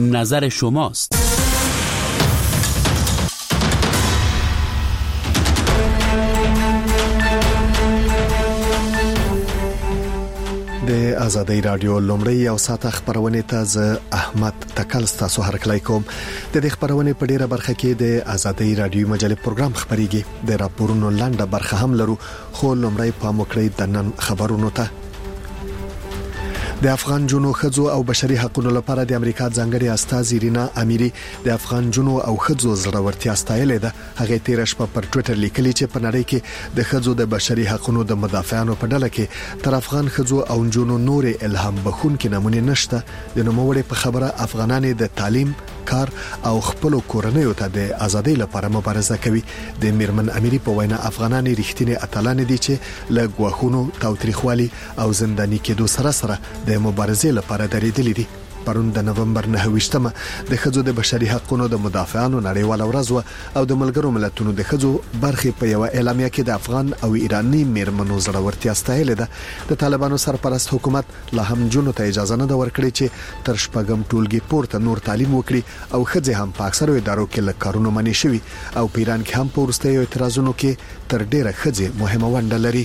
نظر شماست. د آزادۍ رادیو لومړی او ساعت خبرونه ته ز احمد تکل تاسو هرکلی کوم. د دې خبرونه په ډیره برخه کې د آزادۍ رادیو مجلې پروګرام خبريږي. د راپورونو لاندې برخه هم لرو، خو لومړی پام وکړئ د نن خبرونو ته. د افغان جنو خځو او بشري حقوقو لپاره د امریکا ځانګړي استاذ رینا امیری د افغان جنو او خځو زړورتیا ستایلې ده. هغه تیر شپه پر ټوئیټر لیکلی چې په نړۍ کې د خځو د بشري حقوقو د مدافعانو په ډله کې تر افغان خځو او جنو نور الهام بخښونکې نمونه نشته. د نوموړي په خبره افغانان د تعلیم، کار او خپل کورنیو ته د ازادۍ لپاره مبارزه کوي. د میرمن امیری په وینا افغانان ریښتینی اتلان دي چې له غواخونو تاوتریخوالي او زنداني کېدو سره د مبارزې لپاره درېدلې دي. پرون د نومبر 9 د خځو د بشري حقوقو د مدافعانو نړیواله ورځ او د ملګرو ملتونو د خځو برخې په یو اعلامیه کې د افغان او ایرانی میرمنو زړورتیا ستایلې ده. د طالبانو سرپرست حکومت لا هم جنو ته اجازه نه ورکړي چې تر شپږم ټولګي پورته نور تعلیم وکړي او خځې هم په اکثرو ادارو کې له کارونو منې شوي او په ایران کې هم په وروستیو اعتراضونو کې تر ډیره خځې مهمه ونډه لري.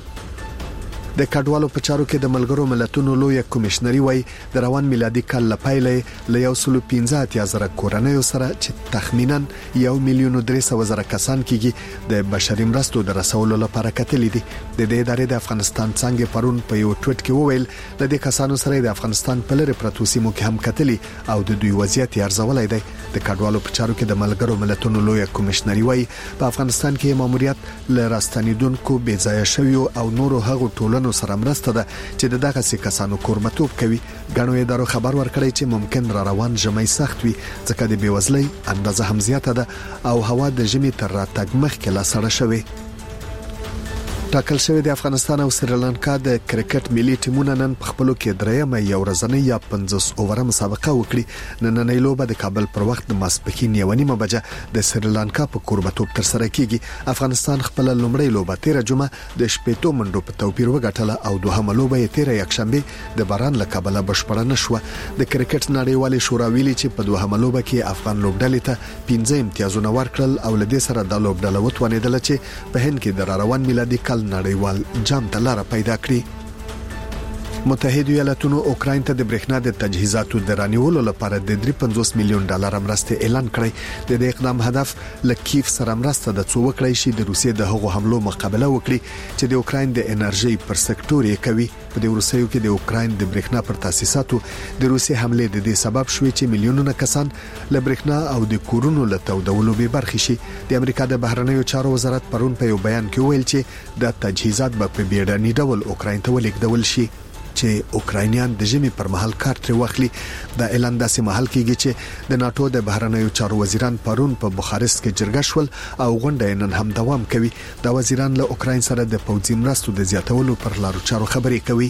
د کډوالو په چارو کې د ملګرو ملتونو لوی کمشنري وای د روان میلادي کال لپاره له 115,000 کورنیو سره چې تخمینا 1,300,000 کسان کېږي د بشري مرستو د رسولو لپاره کتلې دي. د دې ادارې د افغانستان څنګه پرون په یو ټویټ کې وویل د دې کسانو سره د افغانستان په لری پروتو سیمو کې هم کتلې او د دوی وضعیت ارزولای دی. د کډوالو په چارو کې د ملګرو ملتونو لوی کمشنري وای په افغانستان کې ماموریت ل راستنیدونکو بې ځای شوی او نورو هغو ټولنو سره مرسته ده چې دغه سي کسانو کورمتوب کوي. غنو ادارو خبر ورکړی چې ممکن را روان ژمي سخت وي ځکه د بیوزلۍ اندازه هم زیاته ده او هوا د ژمي تر راتګ مخکې لا سړه شوی. ټاکل شوی د افغانستان او سریلانکا د کرکټ ملي ټیمونو نن په خپلو کې درېمه یو ورځنۍ یا 50 اوور مسابقه وکړي. نننۍ لوبه د کابل پر وخت د ماسپښین 1:30 بجې د سریلانکا په کوربتوب تر سره کیږي. افغانستان خپل لومړی لوبه 13 جمعه د شپېتو منډو په توپیر وګټله او دوهمه لوبه یې 13 یکشنبه د باران له کبله بشپړه نشوه. د کرکټ نړیوالې شورا ویلي چې په دوهمه لوبه کې افغان لوبډلې ته 15 امتیازونه ورکړل او لدې سره د لوبډله وتوانیدل چې په هند کې د روان میلادي کال نړیوال جام ته لار پیدا کړی. متحده ایالاتونو اوکراین ته د برېښنا د تجهیزاتو د رانیولو لپاره د 350 میلیون ډالر مرسته اعلان کړی. د دې اقدام هدف لکیف سره مرسته د څو وکړی شي د روسیې د هغو حملو مقابله وکړي چې د اوکراین د انرژي پر سکتور یې کوي. په دې ورسېو کې د اوکراین د برېښنا پر تاسیساتو د روسیې حمله د دې سبب شوې چې میلیونونه کسان له برېښنا او د کورونو له تودولو به برخې شي. د امریکا د بهرنیو چارو وزارت پرون په یو بیان کې ویل چې د تجهیزات په بیړني ډول اوکراین ته ولیږدول شي چې اوکراینیان د ژمي پر مهال کار تر واخلي. د اعلان داسې مهال کېږي چې د ناتو د بهرنیو چارو وزیران پرون په بوخارست کې جرګه شول او غونډه نن هم دوام کوي. د وزیران له اوکراین سره د پوځي مرستو د زیاتولو پر لارو چارو خبرې کوي.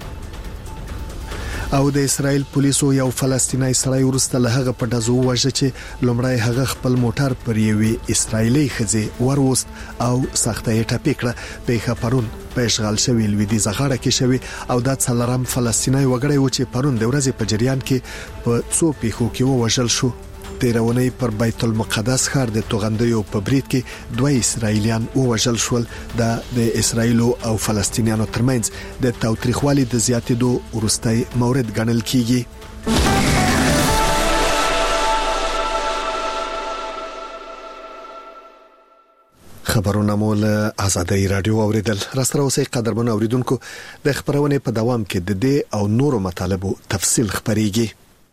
او د اسرائیل پولیسو یو فلسطینی سړی ورسته له هغه په دزو وژه چې لومړی هغه خپل موټر پر یوې اسرایلی ښځې وروست او سخته یې ټپي کړه. په پرون په اشغال شوی لویدیځ غاړه کې شوی او د څلورم فلسطینی وګړی و چې پرون د ورځې په جریان کې په څو پیښو کې وژل شو. تیرونی پر بیت المقدس ښار د توغندیو په برید کې 2 اسرایلیان وژل شول. د اسرایل او فلسطینیانو ترمنځ د تاوتریخوالي د زیاتېدو وروستي مورد ګڼل کیږي. خبرونه مول آزادۍ رادیو اوریدل. راستره اوسې قدرمن اوریدونکو د خبرونه په دوام کې د دې او نورو مطالبو تفصیل خبريږي.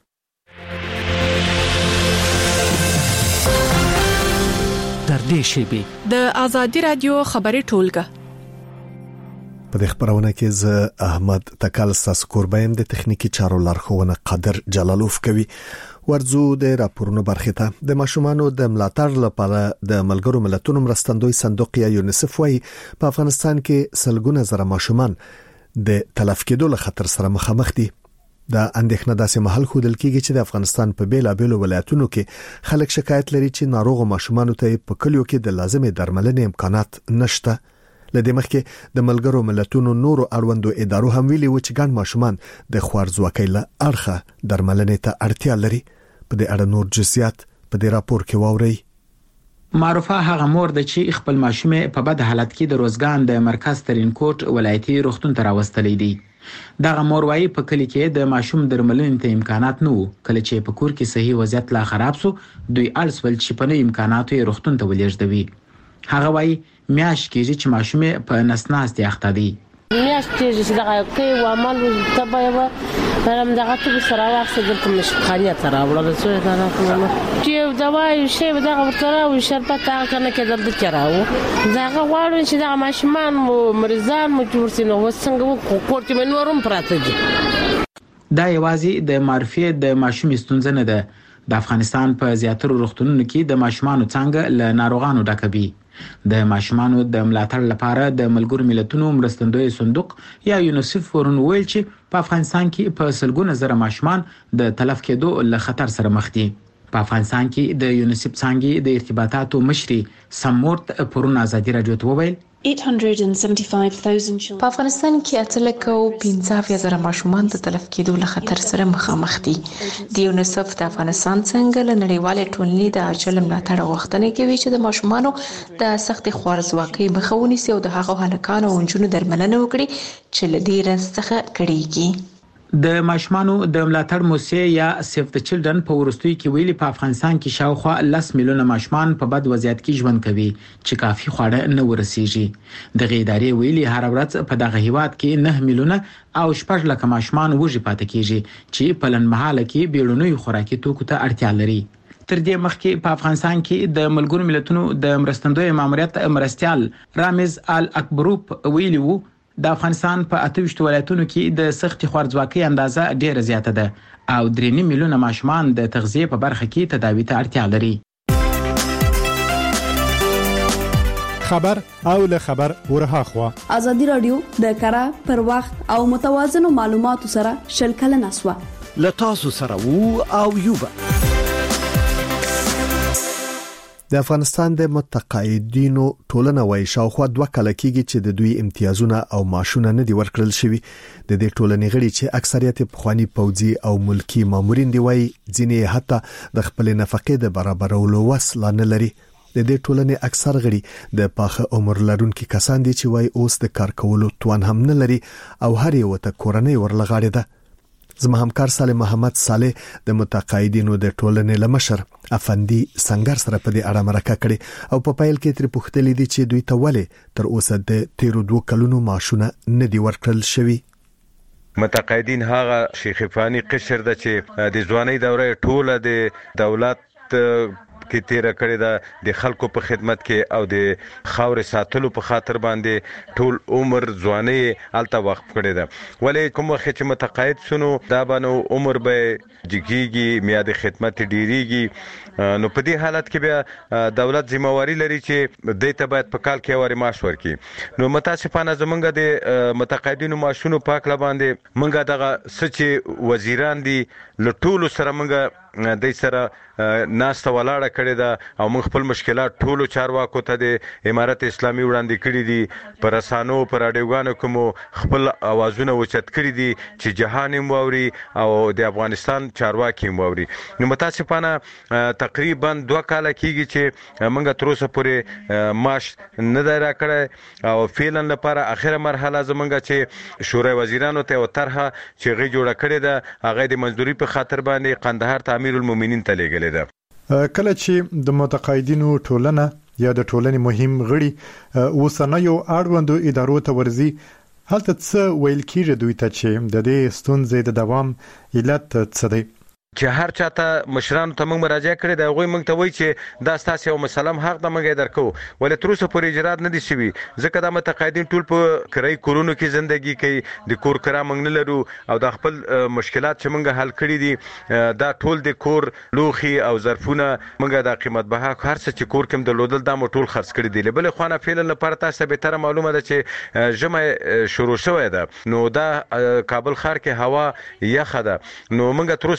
در دې شیبه د آزادۍ رادیو خبري ټولګه په دې خبرونه کې ز احمد تکل ساسکوربایم د تخنیکی چارو لارښوونه قادر جلالوف کوي. ورزو د راپورونو برخه ته د ماشومانو د ملاتړ لپاره د ملګرو ملتونو مرستندوی صندوق یا یونیسف وايي په افغانستان کې سلګونه زره ماشومان د تلف کېدو له خطر سره مخامخ دي. دا اندېښنه داسې محل خودل کېږي چې د افغانستان په بیلابېلو ولایتونو کې خلک شکایت لري چې ناروغ ماشومانو ته په کلیو کې د لازمي درملنې امکانات نشته. لدې مخکې د ملګرو ملتونو نورو اړوندو ادارو هم ویلي و چې ګڼ ماشومان د خوارځواکۍ له اړخه درملنې ته اړتیا لري. په دې اړه نور جزئیات په دې راپور کې واورئ. معروفه هغه مور د چې خپل ماشوم په بد حالت کې د روزګان د مرکز ترینکوټ ولایتي روغتون ته راوستلې دي. دغه مور وايي په کلی کې د ماشوم درملنې ته امکانات نه وو. کله چې په کور کې صحیح وضعیت لا خراب سو دوی اړ سول چې په نوې امکاناتو یې روغتون ته ولېږدوي. هغه وايي میاشت کېږي چې ماشوم په نسناستې اخته دی. میاشت کېږي چې دغه کوي عمل تبه برم دغه ته سره واخصه دلته مشخانه ته راوړل څه دا نه کوم چې دوايي شی دغه ورته راوي شربت هغه کنه کې دلته چراو دغه غواړم چې دغه ماشومان مریضان مو ورسینو وسنګ کوټ کې نورم پراته دي. دا یوازې د معرفي د ماشوم ستونزه نه ده. د افغانستان په زیاترو روغتونونو کې د ماشومانو څنګه له ناروغانو ډکوي. د ماشومانو د ملاتړ لپاره د ملګرو ملتونو مرستندوی صندوق یا یونیسف ورن ویل چې په افغانستان کې په سلګونه زره ماشومان د تلف کېدو له خطر سره مخ دي. په افغانستان کې د یونیسف څانګې د ارتباطاتو مشري سمورت پرون ازادي رادیو ته وویل 875,000 په افغانستان کې 8,15,000 ماشومان د تلف کېدو له خطر سره مخامخ دي. د یونیسف د افغانستان څنګه له نړیوال ټولنې د عاجل ملاتړ غوښتنه کوي چې د ماشومانو د سخت خوارځواکۍ مخه ونیسي او د هغو هلکانو او نجونو درملنه وکړي چې له دې رنځ څخه کړيږي. د ماشومانو د ملاتړ موسسه یا سیف د چلډرن په ورستوي کې ویلي په افغانستان کې شاوخوا 10 میلیونه ماشومان په بد وضعیت کې ژوند کوي چې کافي خواړه نه ورسیږي. د غیداري ویلي هر ورځ په دغه هیواد کې 9 میلیونه او 6 لک ماشومان وږي پاتې کیږي چې په لنمحاله کې بیړنیو خوراکي توکو ته اړتیا لري. تر دې مخکې په افغانستان کې د ملګرو ملتونو د مرستندوی ماموریت مرستيال رامز ال اکبروپ ویلي وو د افغانستان په 28 ولایتونو کې د سختي خوارځواکۍ اندازه ډیره زیاته ده او 3 میلیونه ماشومان د تغذیه په برخه کې تداوی ته اړتیا لري. خبر او له خبر ورها خوا ازادي رادیو د کara پر وخت او متوازن معلوماتو سره شلکل نسوه لتاسو سره وو او یوبا د افغانستان د متقاعدینو ټولنه وایي شاوخوا 2 کال کېږي چې د دوی امتیازونه او معاشونه نه دي ورکړل شوي. د دې ټولنې غړي چې اکثریت پخوانی پوځي او ملکی مامورین دی وایي ځینې حتی د خپل نفقې د برابرولو وس لا نه لري. د دې ټولنې اکثر غړي د پاخه عمر لرونکي کسان دي چې وایي اوس د کار کولو توان هم نه لري او هر یو ته کورنۍ ورلغاړي ده. زما همکار صالح محمد صالح د متقاعدینو د ټولنې لمشر افندي سنگر سره په دې اړه مرکه کړي او په پایل کې تر پوښتنې دي چې دوی ته ولې تر اوسه د 13 کلونو معاشونه نه دي ورکړل شوي. متقاعدین هغه شیخفانی قشر د چې د ځواني دوره ټوله د دولت کې تیر کړی دا د خلکو په خدمت کې او د خاور ساتلو په خاطر باندې ټول عمر ځواني الته وقف کړی دا. ولې کوم وخت چې متقاعد شونو دا باندې عمر به جګیږي میاد خدمت ډیریږي. نو په دې حالت کې بیا دولت ذمہواری لري چې د ته باید په کال کې اوري معاش ورکړي. نو متاسفانه زمونږ د متقاعدینو معاشونو پاک لا باندې مونږه دغه سچ وزیران دي لټول سره مونږه د سره ناسته ولاړه کړې ده او موږ خپل مشکلات ټولو چارواکو ته د امارت اسلامي وړاندې کړې دي. پر رسانو پر اډیوګانو کوم خپل اوازونه وچت کړې دي چې جهان مووري او د افغانستان چارواکي مووري. نو متاسفانه تقریبا 2 کال کېږي چې موږ تر اوسه پورې معاش نه دی راکړی او فعلا لپاره اخیره مرحله زمونږ چې شورای وزیرانو ته وترها چې غي جوړه کړې ده هغه د منځوري په خاطر باندې قندهار ته امیر المؤمنین ته لېږلې ده. کله چې د متقاعدینو ټولنه یا د ټولنې مهم غړي وسنیو اړوندو ادارو ته ورزي هلته څه ویل کیږي دوی ته چې د دې ستونزې د دوام علت څه دی؟ چې هر چاته مشرانو ته موږ مراجعه کړې ده هغوی موږ ته وایي چې دا ستاسو یو مسلم حق ده موږ یې درکو ولې تر اوسه پورې اجرات نه دي شوي ځکه دا متقاعدین ټول په کرایي کورونو کې زندگی کوي د کور کرا موږ نه لرو او د خپل مشکلات چې موږ حل کړي دي دا ټول د کور لوخي او ظرفونه موږ د قیمت بها هر څه چې کور کوم د لودل دا مو ټول خرڅ کړي دي بل خوانه فعلا لپاره تاسو به تر معلومه ده چې جمع شروع شوې ده. نو دا کابل ښار کې هوا یخه ده نو موږ تر اوسه د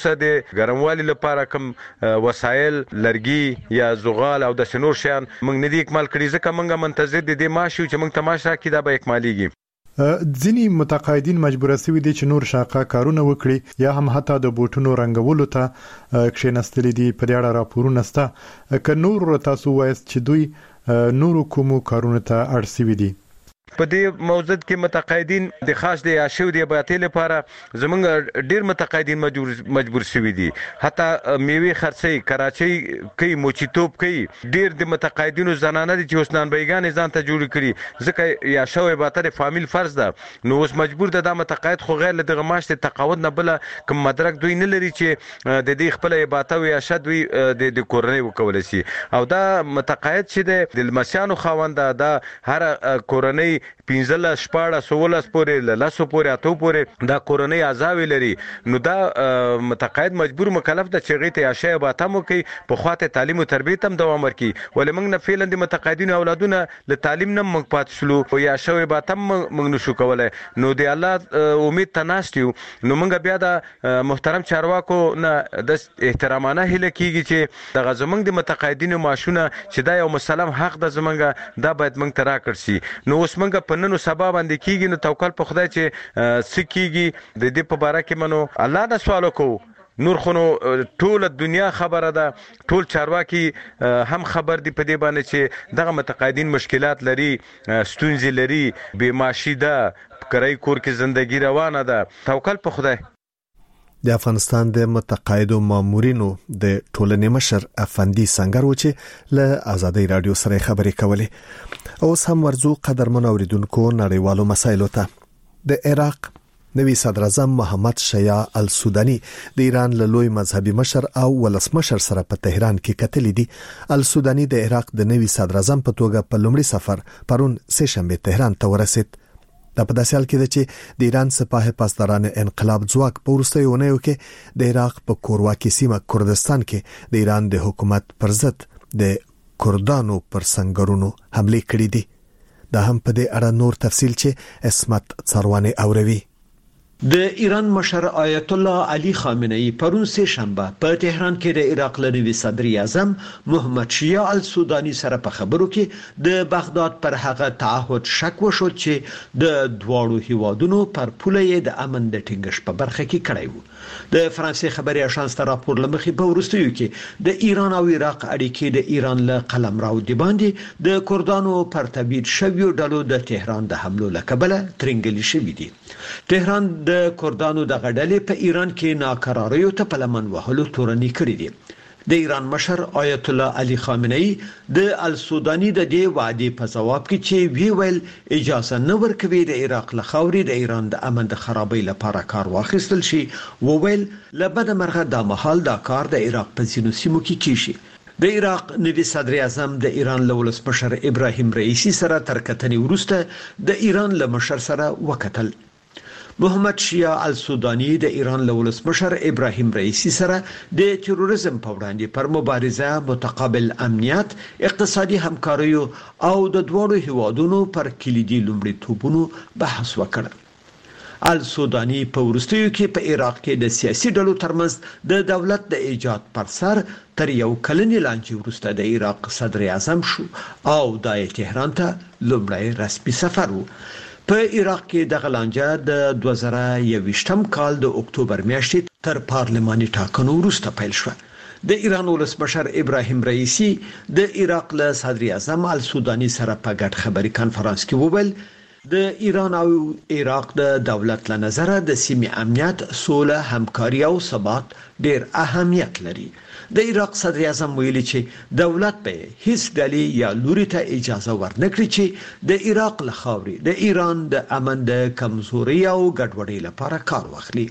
د ګرموالي لپاره کوم وسایل لرګي یا زغال او د شنور شیان موږ نه دي اکمال کړی ځکه موږ منتظر دي د ماشو چې موږ تماشا کې دا به اکماليږي. ځینی متقاعدین مجبور شوي دي چې نور شاقه کارونه وکړي یا هم حتی د بوټونو رنگولو ته کښینستلې دي. په دې اړه راپورونه شته که نور تاسو وایست چې دوی نور کوم کارونه ته اړ شوي دي؟ په دې موضوع کې متقاعدین د خاص د عاشو د بیاتې لپاره زمونږ ډیر متقاعدین مجبور شوي دي. حتی میوه خرڅي کراچي کوي موچیتوب کوي. ډیر د متقاعدینو زنانه دي چې حسنان بیگان ځان ته جوړ کړي ځکه یا شو بیاتې فامیل فرض ده. نو اوس مجبور ده د متقاعد خو غیر له دغه ماشته تقاعد نه بل کوم مدرک دوی نه لري چې د دې خپل بیاتې یا شدوي د کورنۍ وکول شي. او دا متقاعد چې د لمسیانو خوانده دا هر کورنۍ 15 شپاړه 16 پورې لاسو پورې اتو پورې دا کورنۍ عذاب لري. نو دا متقاعد مجبور مکلف د چغې ته عشاء باتمو کوي په خواته تعلیم او تربیت هم دوام ورکي. ولې موږ نه فعلا د متقاعدین اولادونه ل تعلیم نه موږ پات شلو او یا عشاء باتم موږ نشو کولای. نو د الله امید تناستیو. نو موږ بیا د محترم چارواکو نه د احترامانه هله کیږي چې د غزمنګ د متقاعدین معاشونه چې دا یو مسلم حق د زمنګ دا باید موږ ترا کړسي. نو اوس موږ په نن سبا باندې کیږي. نو توکل په خدای چې سکیږي د دې په باره کې منو الله نه سوال وکړو. نور خونو ټول دنیا خبره ده ټول چارواکي هم خبر دي په دې باندې چې دغه متقاعدین مشکلات لري ستونزې لري بېماشي ده کرای کور کې زندگی روانه ده. توکل په خدای. د افغانستان د متقاعدو مامورینو د ټولنې مشر افندي سنگر و چې له آزادۍ رادیو سره خبرې کولې. اوس هم ورزو قدرمن اوریدونکو نړیوالو مسایلو ته. د عراق نوی صدر اعظم محمد شیع السودانی د ایران له لوی مذهبي مشر او ولسمشر سره په تهران کې کتلې دي. السودانی د عراق د نوی صدر اعظم په توګه په لومړي سفر پرون سه شنبه تهران ته ورسید. دا په داسې حال کې ده چې د ایران سپاه پاسداران انقلاب ځواک په وروستیو اونیو کې د عراق په کورواکي سیمه کردستان کې د ایران د حکومت پر ضد د کردانو پر سنگرونو حمله کړې دي. دا هم په دې اړه نور تفصیل چې اسمت څرواني اوروي. د ایران مشر آیت الله علي خامنه‌ای پرون سه شنبه په تهران کې د عراق لنوي صدر اعظم محمد شیع السودانی سره په خبرو کې د بغداد پر هغه تعهد شک وشو چې د دواړو هیوادونو پر پوله د امن د ټینګښت په برخه کې کړی وو. د فرانسې خبري اژانس ته راپور لمخې په ورستیو کې د ایران او عراق اړیکې د ایران له قلمرو دی باندې د کردانو پر تبعید شویو ډلو د تهران د حملو لکبله ترنګلی شوې دي. تهران د کردانو د غډلې په ایران کې ناکراریو ته په لمن وهلو تورنی کړی دي. د ایران مشر آیت الله علي خامنه‌ای د السودانی د دې وعده په جواب کې چې وی ویل اجازه نه ورکوي د عراق له خاورې د ایران د امن د خرابۍ لپاره کار واخیستل شي. وویل لبد مرغه د محل دا کار د عراق په ځینو سیمو کې کیږي. د عراق نوي صدر اعظم د ایران له ولسمشر ابراهیم رئیسی سره تر کتنې وروسته د ایران له مشر سره وکتل. محمد شیع السودانی د ایران له ولسمشر ابراهیم رئیسی سره د تروریزم په وړاندې پر مبارزه متقابل امنیت اقتصادي همکاري او د دوړو هیوادونو پر کلیدي لومړیتوبونو بحث وکړ. السودانی په ورستیو کې په عراق کې د سیاسي ډلو ترمنځ د دولت د ایجاد پر سر تر یو کلنې لانجې وروسته د عراق صدر اعظم شو او د تهران ته لومړی رسمي سفر وو. په عراق کې د غلانجه د 2021م کال د اکتوبر میاشتې تر پارلماني ټاکنو وروسته پیل شو. د ایران ولسمشر ابراهیم رئیسی د عراق له صدر اعظم السودانی سره په ګډ خبري کانفرنس کې وویل د ایران او عراق د دولت له نظره د سیمې امنیت، سوله، همکاري او ثبات ډېر اهمیت لري. د عراق صدر اعظم ویلي چې دولت به هیڅ ډلې یا لوري ته اجازه ورنکړي چې د عراق له خاورې د ایران د امن د کمزوري او ګډوډۍ لپاره کار واخلي.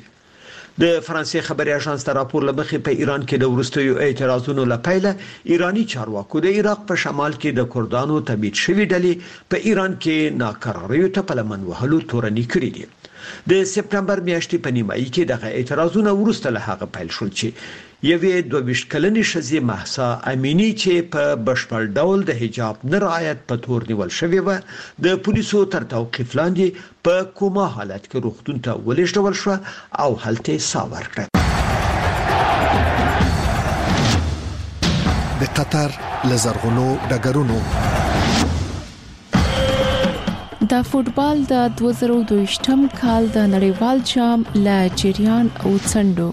د فرانسې خبري اژانس ته راپور لمخې په ایران کې د ورستیو اعتراضونو لپاره ایرانی چارواکو د عراق په شمال کې د کردانو تبعید شوی ډلې په ایران کې ناکراریو ته په لمن وهلو تورنی کړی دي. د سپتمبر میاشتې په نیمایي کې دغه اعتراضونه ورسته له هغه پیل شول چې یوې 22 کلنې ښځې مهسا امینی چې په بشپړ ډول د حجاب نه رعایت په تور نیول شوې و د پولیسو تر توقیف لاندې په کومه حالت کې روغتون ته ولېږدول شو او هلته ساه ورکړه. قطر لزرغونو ډګرونو. د فوټبال د 2022م کال د نړیوال جام لا جریان او څنډو.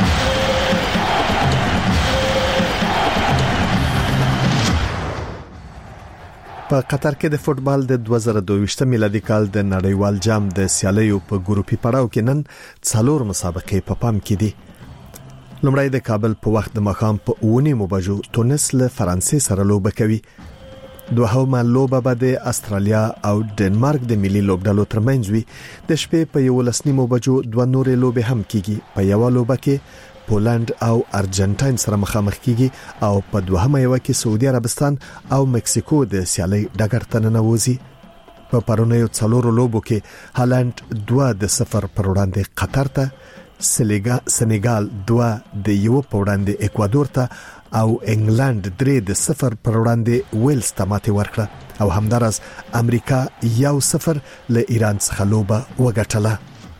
په قطر کې د فوټبال د 2022 میلادي کال د نړیوال جام د سیالیو په ګروپي پړاو کې نن 4 مسابقې په پام کې دي. لومړی د کابل په وخت د مخام په 9 بجو تونس له فرانسې سره لوبه کوي. دوهمه لوبه به د استرالیا او ډنمارک د ملي لوبډلو ترمنځ وي. د شپې په 11 بجو دوه نورې لوبې هم کیږي. په یو لوبه کې پولند او ارجنټاین سره مخامخ کیږي او په دوهمه یو کې سعودي عربستان او مکسیکو د سیالي ډګر ته ننوځي. په پرونیو 4 لوبو کې هالند 2-0 پر وړاندې قطر ته، سنیګال 2-1 پر وړاندې اکوادور ته او انګلند 3-0 پر وړاندې ویلز ته ماتې ورکړه او همدارس امریکا 1-0 له ایران څخه لوبه وګټله.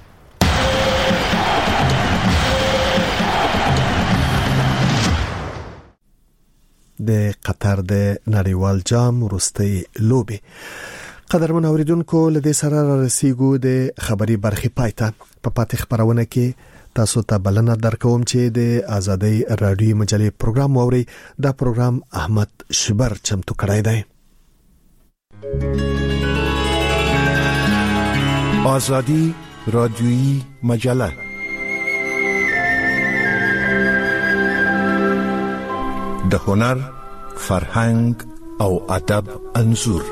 د قطر د نړیوال جام وروستۍ لوبي. قدرمن اوریدونکو لدې سره رسیدو د خبري برخي پایته. په پاتې خبرونه کې تاسو ته بلنه درکوم چې د آزادۍ رادیو مجلې پروګرام ووري. دا پروګرام احمد شبر چمتو کړی دی. آزادی رادیویی مجله د هنر، فرهنګ او ادب انځور.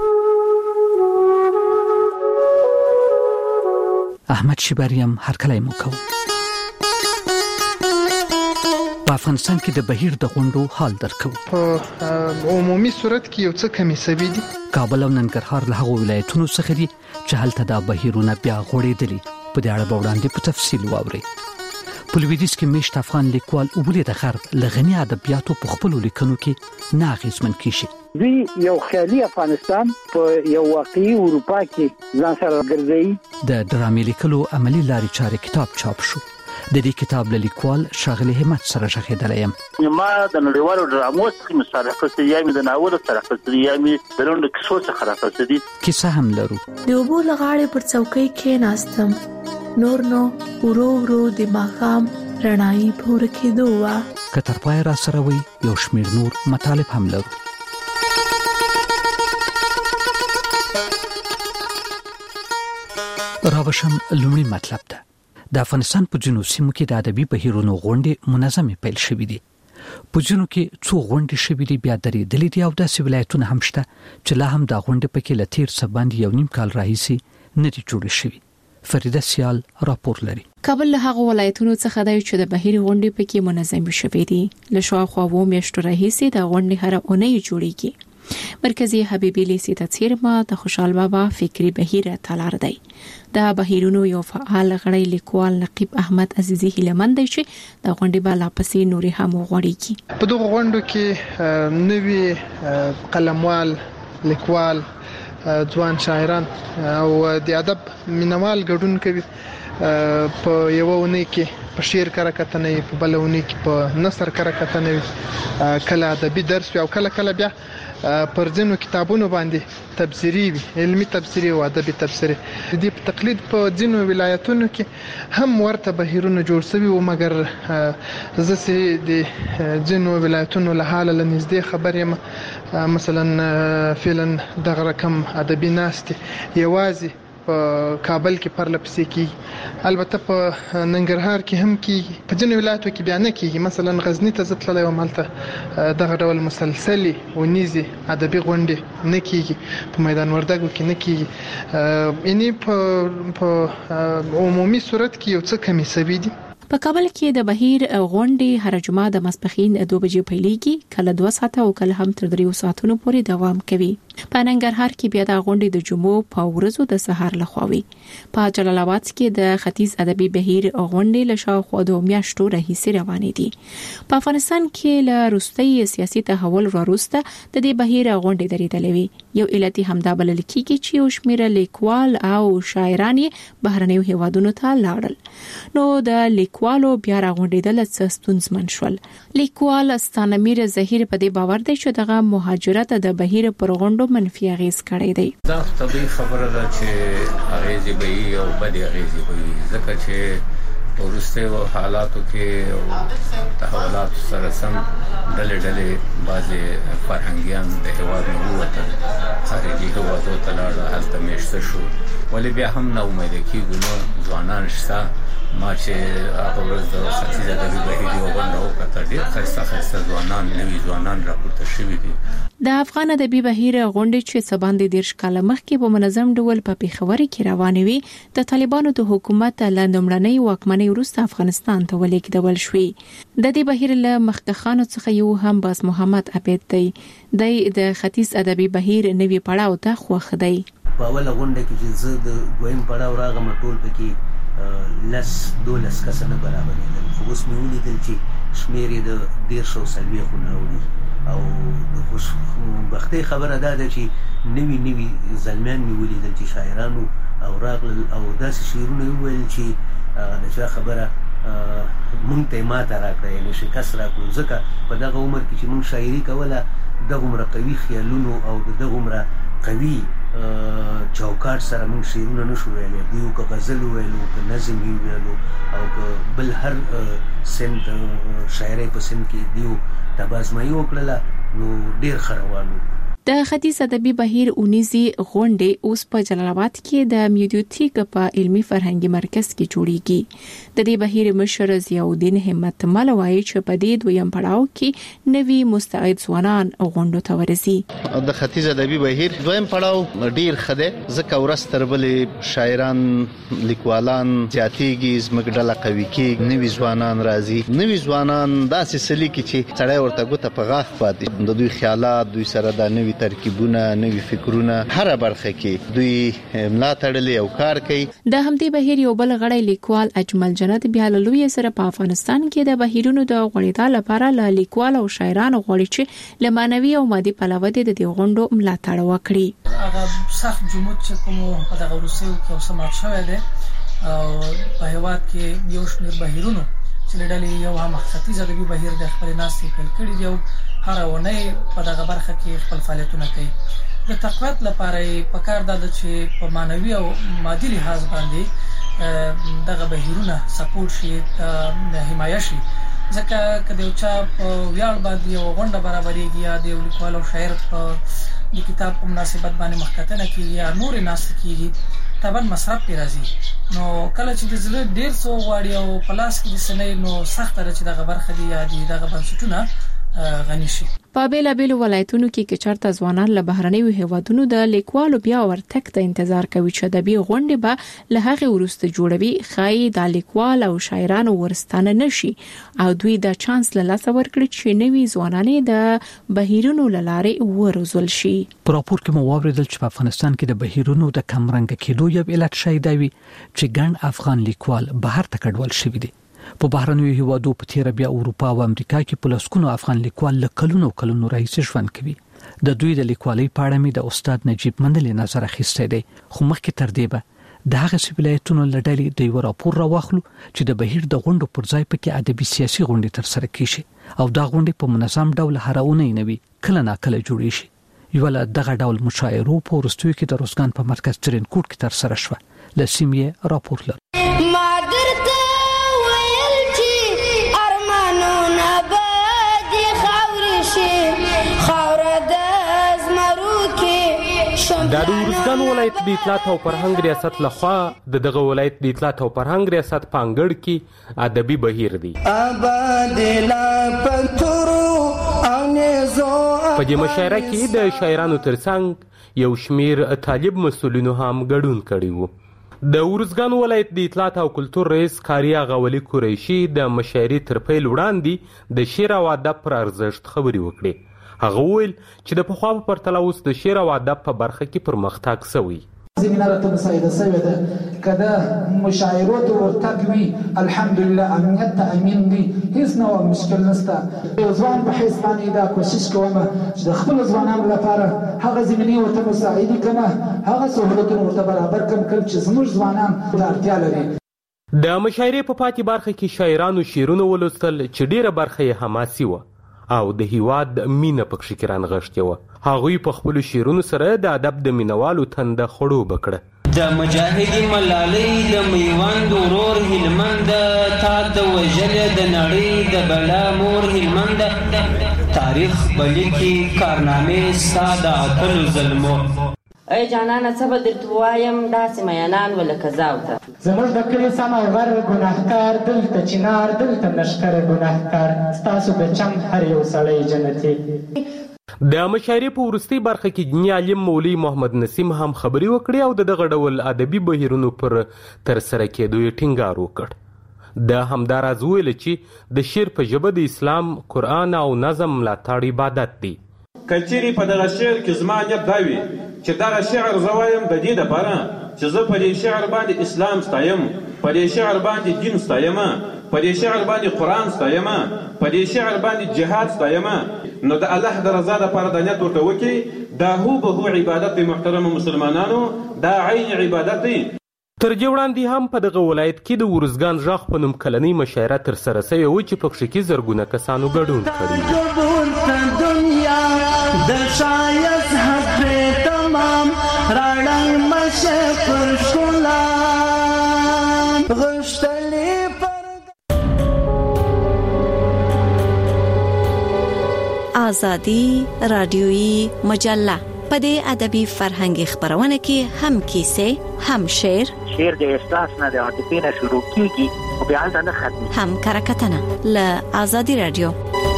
احمد شبریم هرکلی مو کوم. په افغانستان کې د بهیر د غونډو حال درکو. په عمومي صورت کې یو څه کمی سوي دي. کابل او ننګرهار له هغو ولایتونو څخه دي چې هلته د بهیرونه بیا غوړېدلي. په دې اړه وړاندې په تفصیل واوري. په لویدیځ کې میشت افغان لیکوال وبلې د غرب لغنی ادبیاتو په خپل لیکنو کې ناغېزمن کیږي. دوی یو خیالي افغانستان په یو واقعي اروپا کې ځان سره ګرځي. د ډرامې لیکلو عملی لارې چارې کتاب چاپ شو. د دې کتاب لیکوال شاغلی همت سره شاهدل یم. ما د نړیوالو ډرامو څخه مصالحه کوي یا د ناول سره کوي یا د لوند کیسو څخه راځي. کیسه هم لرو. د وبو لغاړې پر څوکۍ کې ناستم. نور نو ورو ورو د ماقام رڼایي پور کې دوه کتر پای را سره وي. یو شمیر نور مطالب هم لرو. راوشم لومړی مطلب ده. د افغانستان په جنوب سیمو کې د ادبي بهیرونو غونډې منظمې پیل شوې دي. په جنوب کې څو غونډې شوې دي بیا درې دلې دي او داسې ولایتونه هم شته چې لا هم د غونډې په کې لتیر سباندې یو نیم کال راهیسي نه دي جوړې شوې. فریده سیال راپور لري. کابل له هغه ولایتونو څخه دی چې د بهیر غونډې په کې منظمې شوې دي. له شاوخوا 2 میاشتو راهیسي د غونډې هر اونۍ جوړیږي. مرکزی حبیبی لیسی تڅیرما د خوشحال بابا فکری بهیر تلار دی. د بهیرونو یو فعال غړی لیکوال نقیب احمد عزیزی هیلمن دی چې د غونډې بالا پسې نوري هم غوړیږي. په دغه غونډو کې نوی قلموال، لیکوال، ځوان شاعران او د ادب مینوال ګډون کوي. په یو ونې کې په شعر کړه کتنې، په بل ونې کې په نثر کړه کتنې، کله ادبي درس او کله بیا پر ځینو کتابونو باندې تبصری وي، علمي تبصری او ادبي تبصری. د دې په تقلید په ځینو ولایتونو کې هم ورته بهیرونه جوړ شوي وو، مګر زه سه د ځینو ولایتونو له حاله لنږدې خبر یم. مثلا فعلا دغه رقم ادبي ناستي یوازې په کابل کې پرلپسې کیږي. البته په ننګرهار کې هم کیږي. په ځینو ولایتو کې بیا نه کیږي. مثلا غزنی ته ځتللی وم، هلته دغه ډول مسلسلي ونیزي ادبي غونډې نه کیږي. په میدان وردګو کې نه کیږي. یعنی په عمومي صورت کې یو څه کمی سوي دي. په کابل کې د بهیر غونډې هر جمعه د ماسپښین 2 بجې پیلېږي، کله 2 ساعته او کله هم تر 3 ساعتونو پورې دوام کوي. په ننګرهار کې بیا د غونډې د جمعو په ورځو د سهار لخوا وي. په جلال آباد کې د ختیځ ادبي بهیر غونډې له شاوخوا 2 میاشتو راهیسې روانې دي. په افغانستان کې له وروستي سیاسي تحول وروسته د دې بهیر غونډې درېدلې وي. یو علتي همدا بلل کېږي چې یو شمېر لیکوال او شاعران بهرنیو هیوادونو ته لاړل. نو د لیکوال لیکوالو بیا راغونډېدل څه ستونزمن شول. لیکوال ستانمیر زهیر په دې باور دی چې دغه مهاجرت د بهیر پر غونډو منفي اغیز کړی دی. دا طبيعي خبره ده چې اغیز به او بد اغیز به ځکه چې ورسته حالاتو کې او تحولات سره سم ډلې بعضي فرهنګيان د هواد نه وته خارجي هوادو ته لاړ هلته مشته شو ولې بیا هم نه امید کېږي نو ځوانان شته ما چې هغه ورځ د ختیځه د بهیر یو غونډه وکړه ډېر ښایسته ځوانان نوي ځوانان راپورته شوي دي. د افغان ادبي بهیر غونډې چې سباندې 10 کال مخکې په منظم ډول په پیښور کې روانې وي د طالبانو د حکومت لندمړنۍ واکمنۍ وروسته افغانستان ته ولیږدول شوې. د دې بهیر له مخکخانو څخه یو هم باز محمد عبید دی. د ختیځ ادبي بهیر نوي پړاو ته خوښ دی. په اوله غونډه کې چې زه د دویم پړاو راغم ټول پکې لس 12 کسه نه برابرېدل خو اوس مې ولیدل چې شمېر یې د 130 خونه وړي او د خوشبختۍ خبره ده چې نوي زلمیان مې ولیدل چې شاعرانو او راغلل او داسې شعرونه وویل چې د چا خبره مونږ ته ماته راکړه یعنې شکست راکړو ځکه په دغه عمر کې چې مونږ شاعري کوله دغومره قوي خیالونو او د دغومره قوي چوکاټ سره موږ شعرونه نشو ویلی دیو که غزل ویلو که نظم ویلو او که بل هر سمت شاعرۍ په سمت کې دیو تبازمایي وکړله نو ډېر ښه روان و. د ختیځ ادبي بهیر اونیزي غونډې اوس په جلال آباد کې د میډیوتیک په علمي فرهنګي مرکز کې جوړیږي. د دې بهیر مشر ضیاء الدین همت مل وایي چې په دې دویم پړاو کې نوي مستعد ځوانان غونډو ته ورسي. د ختیځ ادبي بهیر دویم پړاو ډیر خده ځکه ورستر بلې شاعران لیکوالان زیاتېږي زموږ ډله قوي کې نوي ځوانان راځي. نوي ځوانان داسې سلی کې چې سړی ورته ګوته په غاښ پاتې د دوی خیالات دوی سره د نوي ترکیبونه نوي فکرونه هر برخه کې دوی ملا تړلې او کار کوي. د همدې بهیر یو بل غړی لیکوال اجمل جنت بیا له لوی سره په افغانستان کې د بهیرونو د غوړېدا لپاره له لیکوال او شاعرانو غوړي چې له مانوي او مادي پلوه د دې غونډو ملاتړ وکړي. هغه سخت جمود چې کوم په دغه روسیو کې سمات شوی دی او په هیواد کې یو شمېر بهیرونو چې لړلې یو هم ختیځ ادبي بهیر د خپل ناستې پیل کړي دی او هر ونه په دغه برخه کې خپل فعالیتونه کوي. د تقویت لپاره پکار ده چې په مانوي او مادي لحاظ باندې دغه بهیرونه سپورټ شي د حمایه شي ځکه کله یو چا په ویاړ باندې یو غونډه برابرېږي یا د لیکوال او شاعر په د کتاب په مناسبت باندې مخکتنه کیږي یا نور ناست کیږي طبعا مصرف پی راځي نو کله چې د زړه ډیر سو غواړي او پلاس کې د سنې نو سخت راځي دغه برخه دی یا دغه بنسټونه غني شي. په بیلابیلو ولایتونو کې چرته ځوانان له بهرنیو هیوادونو د لیکوالو بیا ورتګ ته انتظار کوي چې د بي غونډې به له هغه ورسته جوړوي خای د لیکوال او شاعرانو ورستانه نشي او دوی د چانس له لاسه ورکړي چې نوي ځوانان د بهیرونو لاره ورزول شي. په راپور کې مو واوریدل چې په افغانستان کې د بهیرونو د کمرنګ کېدو یو علت شای دی چې ګڼ افغان لیکوال بهر ته کډوال شوی دي. په بهرنیو هیوادو په تیر بیا اروپا او امریکا کې په لسکونو افغان لیکوال له کلونو راهیسې ژوند کوي. د دوی د لیکوالۍ په اړه مې د استاد نجیب مندل نظر اخیستی دی خو مخکې تر دې به د هغه ولایتونو لړلې د یو راپور راوخلو چې د بهیر د غونډو پر ځای پکې ادبي سیاسي غونډې تر سره کیږي او دا غونډې په منظم ډول هرونه نه وي کله ناکله جوړې شي. یو له دغه ډول مشاعرو په ورستوي کې د روزګان په مرکز ترینکوټ کې تر سره شو. لسیمه راپور لري. د ورزګان ولایت د اطلاعات او فرهنګ ریاست لخوا دغه ولایت د اطلاعات او فرهنګ ریاست پانګړ کې ادبي بهیر دی. په دې مشاعره کې د شاعرانو ترڅنګ یو شمیر طالب مسؤلینو هم ګډون کړي وو. د ورزګان ولایت د اطلاعات او کلتور رئیس کاریا غولي قریشي د مشاعرې تر پیل وړاندې د شعر او ادب پر ارزښت خبرې وکړي. هغه ویل چې د پخوا په پرتله اوس د شعر او ادب په برخه کې پرمختګ شوی. زمينه راته مساعده شوې ده کله مشاعرو ته ورتګ وي الحمدلله امنیت تامین دي هیڅ نوع مشکل نشته. ځوان په حیث باندې دا کوشش کوم چې د خپل ځوانانو لپاره هغه زمینه ورته مساعده کړم هغه سہولتونه ورته برابر کړم چې زموږ ځوانان د اړتیا لري. د مشاعرې په پاتې برخه کې شاعرانو شعرونه ولوستل چې ډیره برخه یې حماسي وه او د هیواد مینه پکښې کې رانغښتې وه. هغوی په خپلو شعرونو سره د ادب د مینوالو تنده خړوبه کړه. د مجاهدی ملالۍ د میوند ورور هلمند تا د وژلې د نړۍ د بلا مور هلمند تاریخ بلیکي کارنامې ستا د اتلو ظلمو. ای جانانه څه به درته ووایم داسې میانان ولکه زاوته زموږ د کلي سم او غر ګناهکار دلته چنار دلته نشکره ګناهکار ستاسو د چم هر یو سړی جنتي. د مشاعرې په وروستۍ برخه کې دیني عالم مولوي محمد نسیم هم خبرې وکړې او دغه ډول ادبي بهیرونو پر ترسره کېدو یې ټینګار وکړ. د همداراز ویل چې د شعر په ژبه د اسلام، قرآن او نظم ملاتړ عبادت دی. کچېرې په دغه شعر کې زما نیت دا وي چې دغه شعر زه وایم د دې دپاره چې زه په دې شعر باندې اسلام ستایم، په دې شعر باندې دین ستایم، په دې شعر باندې قرآن ستایم، په دې شعر باندې جهاد ستایم. نو د الله د رضا دپاره د نیت ورته وکړي دا هو عبادت دی. محترم مسلمانانو دا عین عبادت دی. تر دې وړاندې هم په دغه ولایت کې د ورزګان غږ په نوم کلنۍ مشاعره ترسره سوې وه چې پکښې کې زرګونه کسانو ګډون کړی. د شایست حق تمام راړنګ مشه پر ښکلا غښتلې پر آزادي رادیويي مجله په دې ادبي فرهنګي خبرونه کې هم کیسې هم شعر د احساس نه د عاطفې نه شروع کیږي او بیا نه ختمي هم کرکټنه له آزادي رادیو.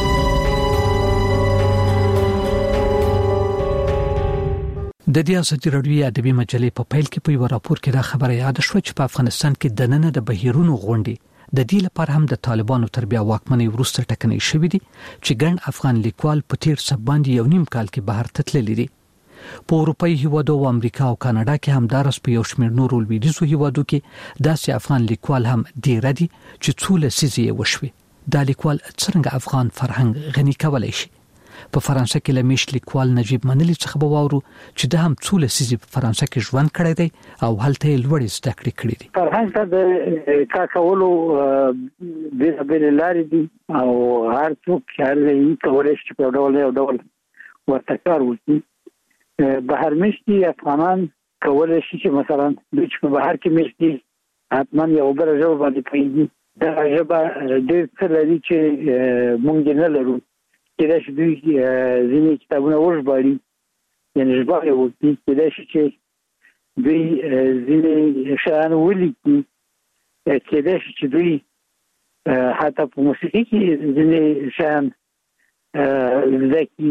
د دې آزادي رادیوي ادبي مجلې په پیل کې په یو راپور کې دا خبره یاد شوه چې په افغانستان کې د نن د بهیرونو غونډې د دې لپاره هم د طالبانو تر بیا واکمنۍ وروسته ټکنۍ شوې دي چې ګڼ افغان لیکوال په تیر سب باندې یو نیم کال کې بهر تللي دي. په اروپایي هیوادو او امریکا او کاناډا کې هم دارس په یو شمېر نورو لویدیځو هیوادو کې داسې افغان لیکوال هم ډیر دي چې څو لسیزې وشوي. دا لیکوال څنګه افغان فرهنګ غني کولای شي؟ په فرانسه کې لمیش لیکوال نجیب منلی څخه به واورو چې د هم څو لسیزې په فرانسه کې ژوند کړی دی او هلته یې لوړې زده کړې کړې دي. فرهنګ ته د کاکولو بېلابېلې لارې دي او هر څوک یې کولی شي په ډول ورته کار وکړي. بهر مېشتي افغانان کولی شي چې مثلا دوی چې په بهر کې مېشتي حتما یو بله ژبه باندې پوهېږي. دغه ژبه ډېر څه لري چې موږ یې نه لرو. کېدای شي دوی ځینې کتابونه وژباړي یعنې ژباړې وکړي. کېدای شي چې دوی ځینې شیان ولیکي. کېدای شي چې دوی حتی په موسیقي کې ځینې شیان زده کړي.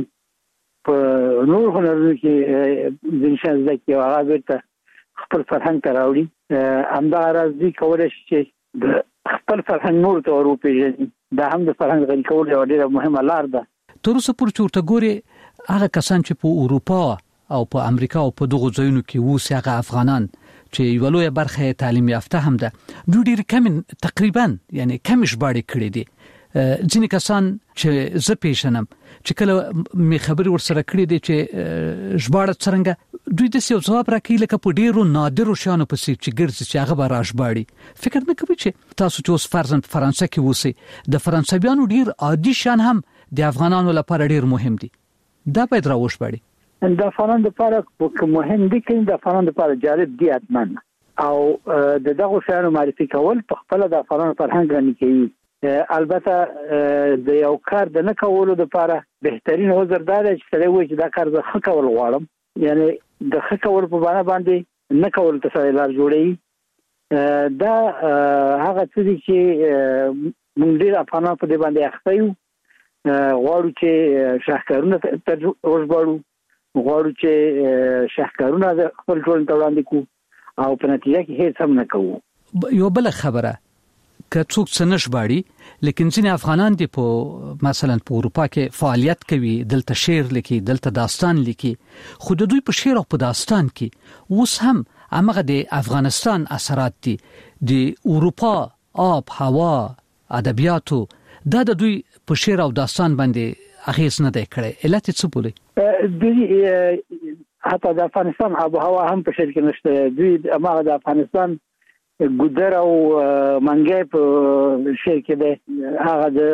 په نور هنرونو کې ځینې شیان زده کړي او هغه بېرته خپل فرهنګ ته راوړي. همداراز دوی کولی شي چې د خپل فرهنګ نورو ته ور وپېژني. دا هم د فرهنګ غني کولو یوه ډېره مهمه لار ده. تر اوسه پورې چې ورته ګورې هغه کسان چې په اروپا او په امریکا او په دغو ځایونو کې اوسي هغه افغانان چې یوه لویه برخه یې تعلیم یافته هم ده دوی ډېرې کمې تقریبا یعنې کمې ژباړې کړې دي. ځینې کسان چې زه پیژنم چې کله مې خبرې ورسره کړې دي چې ژباړه څرنګه دوی داسې یو ځواب راکوي لکه په ډېرو نادرو شیانو پسې چې ګرځي چې هغه به راژباړي. فکر نه کوي چې تاسو چې اوس فرضاً په فرانسه کې اوسئ د فرانسویانو ډېر عادي شیان هم د افغانانو لپاره ډېر مهم دي. دا باید راوژباړي. د افغانانو لپاره مهم دي که د افغانانو لپاره جالب دي حتما او د دغو شیانو معرفي کول په خپله د افغانانو فرهنګ غني کوي. البته د یو کار د نه کولو لپاره بهترین عذر دا دی چې سړی وایي چې دا کار زه ښه کول غواړم. یعنې د ښه کولو په بڼه باندې نه کولو ته سړی لار جوړوي. دا هغه څه دي چې موږ ډېر افغانان په دې باندې اخته یو. غواړو چې شاهکارونه وژباړو، غواړو چې شاهکارونه خپل ټولنې ته وړاندې کړو او په نتیجه کې هیڅ هم نه کوو. یو بله خبره که څوک څه نه ژباړي لیکن ځینې افغانان دي په مثلا په اروپا کې فعالیت کوي، دلته شعر لیکي، دلته داستان لیکي، خو د دوی په شعر او په داستان کې اوس هم همغه د افغانستان اثرات دي. د اروپا آب هوا ادبیاتو دا د دوی په شعر او داستان باندې اغیز نه دی کړی. علت څه بولي؟ دوی حتی د افغانستان آب هوا هم په شعر کې نشته. دوی هماغه د افغانستان ګودر او منګي په شعر کې ده هغه د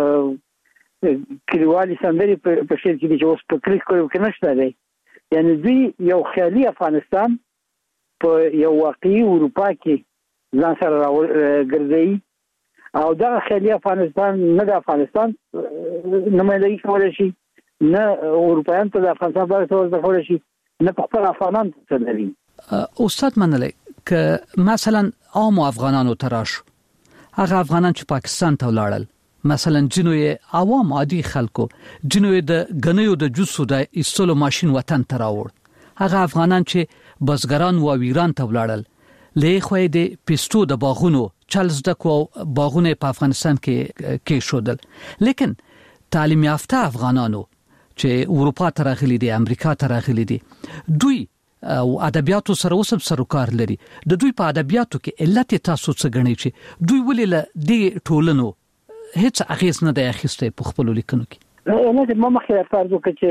کلیوالي سندري په شعر کې چې اوس په کلیک کوي کې نشته دی یعنی دوی یو خیالي افغانستان په یو واقعي اروپا کې ځان سره ګرځي او دا خیالي افغانستان نه د افغانستان نمائندګي کولای شي نه اروپایان ته د افغانستان په اړه کولای شي نه په خپل افغانان څه لري. استاد منلي که مثلا عام افغانانو تراشو هغه افغانان چې پاکستان ته ولاړل مثلا جنوي عوام عادي خلکو جنوي د غنیو د جوسو د ایستلو ماشين وطن تراوړ هغه افغانان چې بزګران و ویران ته ولاړل لې خوې د پستو د باغونو چالز د کو باغونه په افغانستان کې شودل لیکن تعلیم یافته افغانانو چې اروپا ته راغلي دي امریکا ته راغلي دي دوی او ادبیاتو سره وسب سروکار لري د دوی په ادبیاتو کې علت تاسو څه غنئ چې دوی ولې له دې ټولنو هیڅ اغیز نه دی اخیسته په خپل لیکنو کې نه د مخه فرض وکړي چې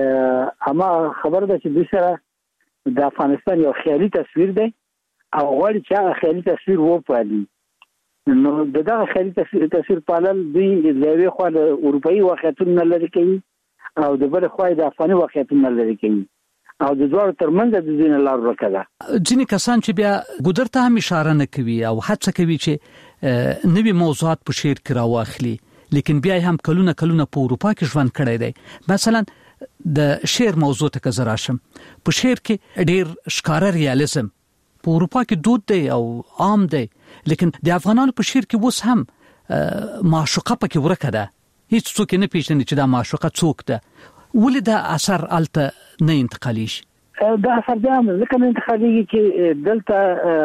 اما خبر ده چې دوی سره د افغانستان یو خیالي تصویر دی او غواړي چې هغه خیالي تصویر وپالي نو دغه خیالي تصویر پالل دوی د یوې خوا د اروپאי واقعیتونو لري کوي او د بل خوا د افغاني واقعیتونو لري کوي او د دوه ترمنځ د دین لار ورکړه ځینې کسان چې بیا ګودر ته هم اشاره نه کوي او هڅه کوي چې نوې موضوعات په شعر کې راوخلي لیکن بیا هم کلونه په اروپا کې ژوند کړی دی مثلا د شعر موضوع ته کزراشم په شعر کې ډېر ښکارا ریالیزم په اروپا کې دود دی او عام دی لیکن د افغانانو په شعر کې وس هم معشوقه پکې ورکه ده هیڅ څوک نه پیژني چې دا معشوقه څوک ده ولې دا اثر الته نه انتقالي شي دا اثر دا ځکه نه انتقالي چې دلته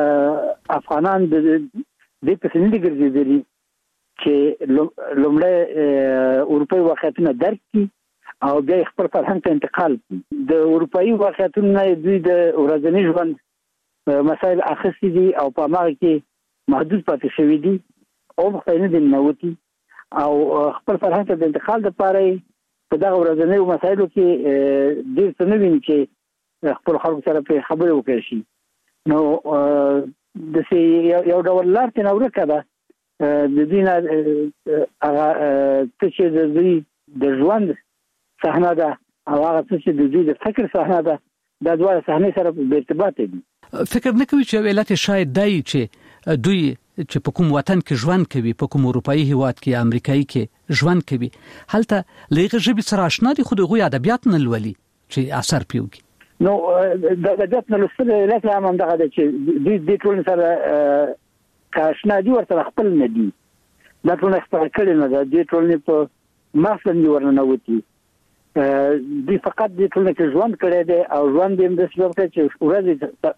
افغانان د دې په سند ګرځېدلي چې لومړی اروپאי واقعیتونه درک کړي او بیا خپل فرهنګ ته انتقال کړي د اروپאי واقعیتونه دوی د ورځني ژوند مسائل اخیستي دي او په هغه کې محدود پاتې شوي دي او مخینه دي نوتی او خپل فرهنګ ته د انتقال لپاره په دغه ورځني مسایلو کې ډېر څه نه ویني چې خپل خلکو سره په خبرې وکړي شي نو د یو ډول لار ته نو ورکړه د دین هغه چې د دوی د ژوند صحنه ده او هغه چې د دوی د فکر صحنه ده د دوه صحنه سره په ارتباط دي فکر نه کوي چې ویلات شاید دای چې دوی چې په کوم وطن کې ژوند کوي په کوم اروپאי هیواد کې امریکایي کې ژوند کوي هلته لږه ژبه سره آشنا دي خو دغه ادبیات نه لولي چې اثر پیوږي نو د ادبیات نه لسته لکه هم دغه چې دوی ټول سره کاشنا دي ورته خپل نه دي دا ټول خپل کړي نه دي ټول نه په ماسن ورننه وتی دوی فقط د ټول کې ژوند کړي دي او ژوند یې د څه وخت چې ورځي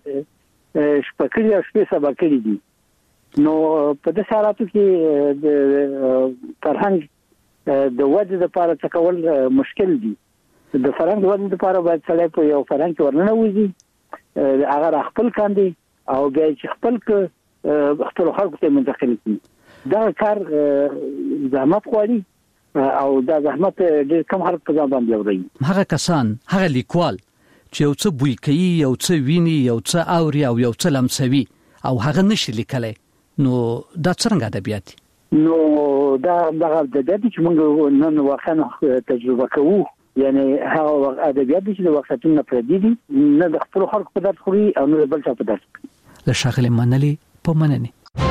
شپکړي او شپې سبا کړي دي نو په دې حالاتو کې د فرهنګ د وجه لپاره څه کول مشکل دي د فرهنګ د وجه لپاره باید سړی په یو فرهنګ ورننه وځي هغه خپل کاندي او بیا چې خپل خلکو ته منتقل کړي دا کار زحمت غواړي او دا زحمت ډېر کم خلک په ځان باندې وړي هغه کسان هغه لیکوال چې یو څه بوی کوي یو څه ویني یو څه اوري او یو څه لمسوي او هغه نشي لیکلای نو دا څنګه ادبیات نو دا ادبیات چې موږ نن واقعا تجربه کوو یعنی هغه ادبیات چې د وختونو پردي دي نه د خپل خلکو په درد خوري او نه بل څه په درد له شاغله منلي په مننه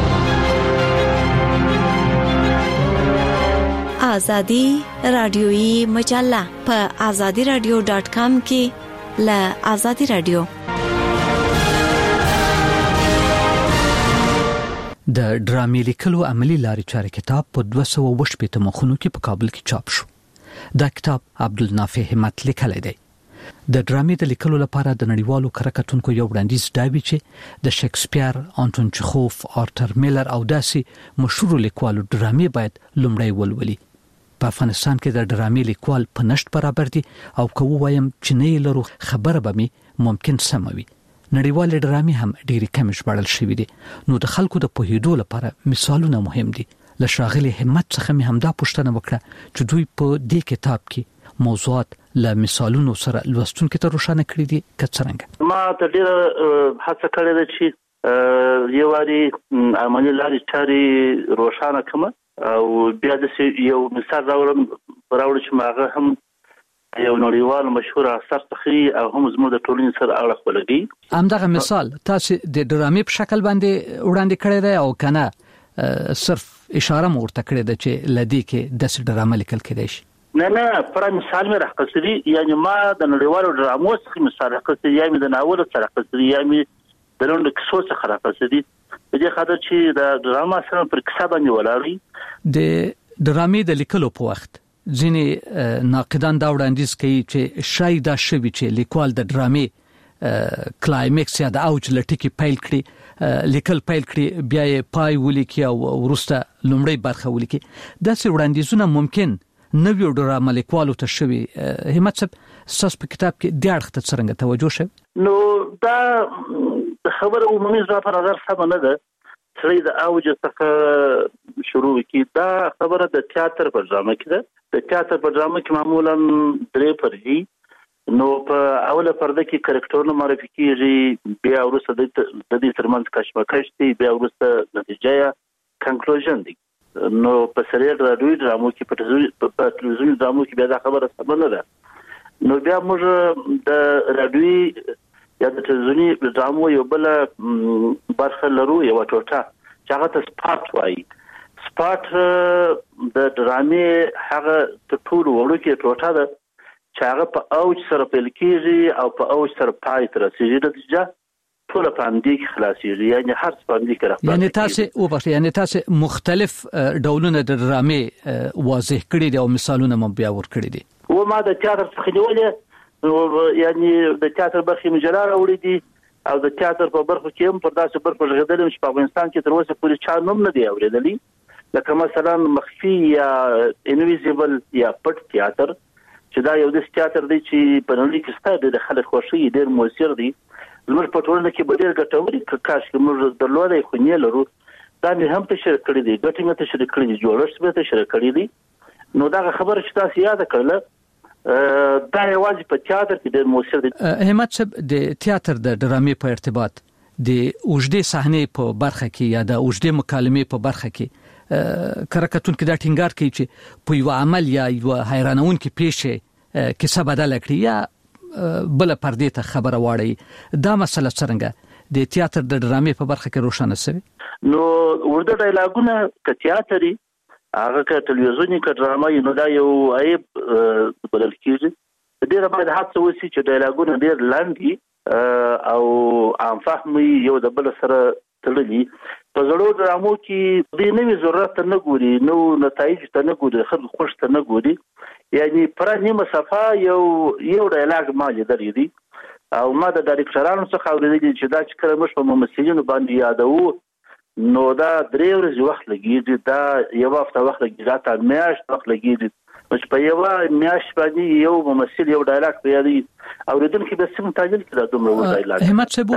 آزادی رادیویی مجله په azadiradio.com کې له آزادی رادیو د ډرامې لیکلو عملی لارې چارې کتاب په 208 مخونو کې په کابل کې چاپ شو. دا کتاب عبدالنافع همت لیکلی دی. د ډرامې د لیکلو لپاره د نړیوالو کرکټونکو یو وړاندیز دا وی چې د شکسپیر، آنټون چخوف، آرتر میلر او داسې مشهور لیکوالو ډرامې باید لومړی ولولي. په افغانستان کې د ډرامې لیکوال په نشټ برابر دي او کوم وایم چې نه لرو خبره به می ممکن سموي. نړیوال ډرامې هم ډېری کم ژباړل شوې دي. نو د خلکو د پوهېدو لپاره مثالونه مهم دي. له ښاغلي همت څخه مې همدا پوښتنه وکړه چې دوی په دې کتاب کې موضوعات له مثالونو سره لوستونکو ته روښانه کړي دي که څنګه. ما ته ډېر هڅه کړې ده چې یو واری عملي لارې چارې روښانه کړم او بیا د یو مثال راوړم چې ماغه هم یو نړیوال مشهور اثر تخري او هم زموږ د ټولنې سره اړه خپلوي. همدغه مثال تاسو د ډرامې په شکل باندې وړاندې کړی دی او کنه صرف اشاره مورته کړې ده چې لدی کې د ډرامه لیکل کېدای شي؟ نه پر مثال مې راخصري یعنی ما د نړیوالو ډرامو څخه مثال راخصري یا مې د ناول څخه راخصري یا مې د لوند کیسو څخه راخصري په دې خاطر چې د ډراما سره پر کیسه باندې ولاړی. د ډرامې د لیکلو په وخت ځینې ناقدان دا وړاندیز کوي چې شاید دا شوی چې لیکوال د ډرامې کلایمکس یا د اوج لټکی پیل کړي لیکل پیل کړي بیا یې پای ولیکي او ورسته لومړی برخه ولیکي. دا څه وړاندیزونه ممکن نوې ډرامه لیکوالو ته شوی؟ همت صاحب تاسو په کتاب کې د اړخ ته څنګه توجه شوی؟ نو دا خبره عمومي ځواب پر نظر سم نه ده چې د اوج څخه شروع کی. دا خبره د تیاتر په ډرامه کې ده. د تیاتر په ډرامه کې معمولا درې پرځي نو په اوله پرده کې کریکټرونه معرفي کیږي بیا ورسته د دې ترمنځ کشمکش دی بیا ورسته نتیجه یا کنکلوژن دی. نو په سریال راډیوي ډرامو کې په تلویزیوني ډرامو کې بیا دا خبره سم نه ده. نو بیا موږ د راډیوي یا د تلویزیوني ډرامو یو بل برخه لرو یو ټوټه چې هغه ته سپاټ وایي. سپاټ د ډرامې هغه ټول وړوکی ټوټه ده چې هغه په اوج سره پیل کیږي او په اوج سره پای ته رسیږي. نتیجه ټول په همدې کې خلاصيږي یعنی هر څه په همدې کې راځي. یعنی تاسو مختلف ډولونه د ډرامې واضح کړي دي او مثالونه مو بیا ور کړی دي. و ما د تیاتر څخه نیولې یعنی د تیاتر برخې مجله راوړې دي او د تیاتر په برخه کې هم پر داسې برخه ژغېدل چې په افغانستان کې تر اوسه پورې چا نوم نه دی اورېدلی لکه مثلا مخفي یا انویزیبل یا پټ تیاتر چې دا یو د تیاتر دی چې په نړۍ کې ستاسو د خلک خوشي ډېر موثر دی. زموږ په ټولنه کې به ډېر ګټوري کاش چې موږ درلودای خو نه لرو. دا مې هم تشریح کړی دی ګټې مې تشریح کړی دی جوړښت مې تشریح کړی دی. نو دا خبره چې تاسو یاد کړل دا یوازې په تیاتر کې ډېر موثر دی. همت صاحب د تیاتر د ډرامې په ارتباط د اوجدې صحنې په برخه کې یا د اوجدې مکالمې په برخه کې کرکټون کې دا ټینګار کوي چې په یو عمل یا یو حیرانون کې پیښه کیسه بدل کړي یا بل پردې ته خبره واړي. دا مسله څنګه د تیاتر د ډرامې په برخه کې روښانه شوی؟ نو ورته ډایلاګونه ک تیاتري هغه ک تلویزیونی ک ډرامه نو دا یو عیب بدل کیږي. ډیره باید هڅه وشي چې ډایلاګونه ډیر لاندې او عام فهمي یو د بل سره تړلي. په زړو ډرامو کې د نوې ضرورت نه ګوري نو نتایج ته نه ګوري خلک خوش ته نه ګوري. یعنی پر نیمه صفه یو ډایلاګ ما لیدلی دی او ما د ډایرکټرانو څخه اورېدلی چې دا چې کله موږ په ممثلینو باندې یادوو نو دا 3 ورځې وخت لګیږي دا یو هفته وخت لګیږي دا تا میاشت وخت لګیږي. چې په یو میاشت باندې یو ممثل یو ډایلاګ پیادي اورېدونکو به څنګه تعجب کړه دومره ډایلاګ. همت صاحب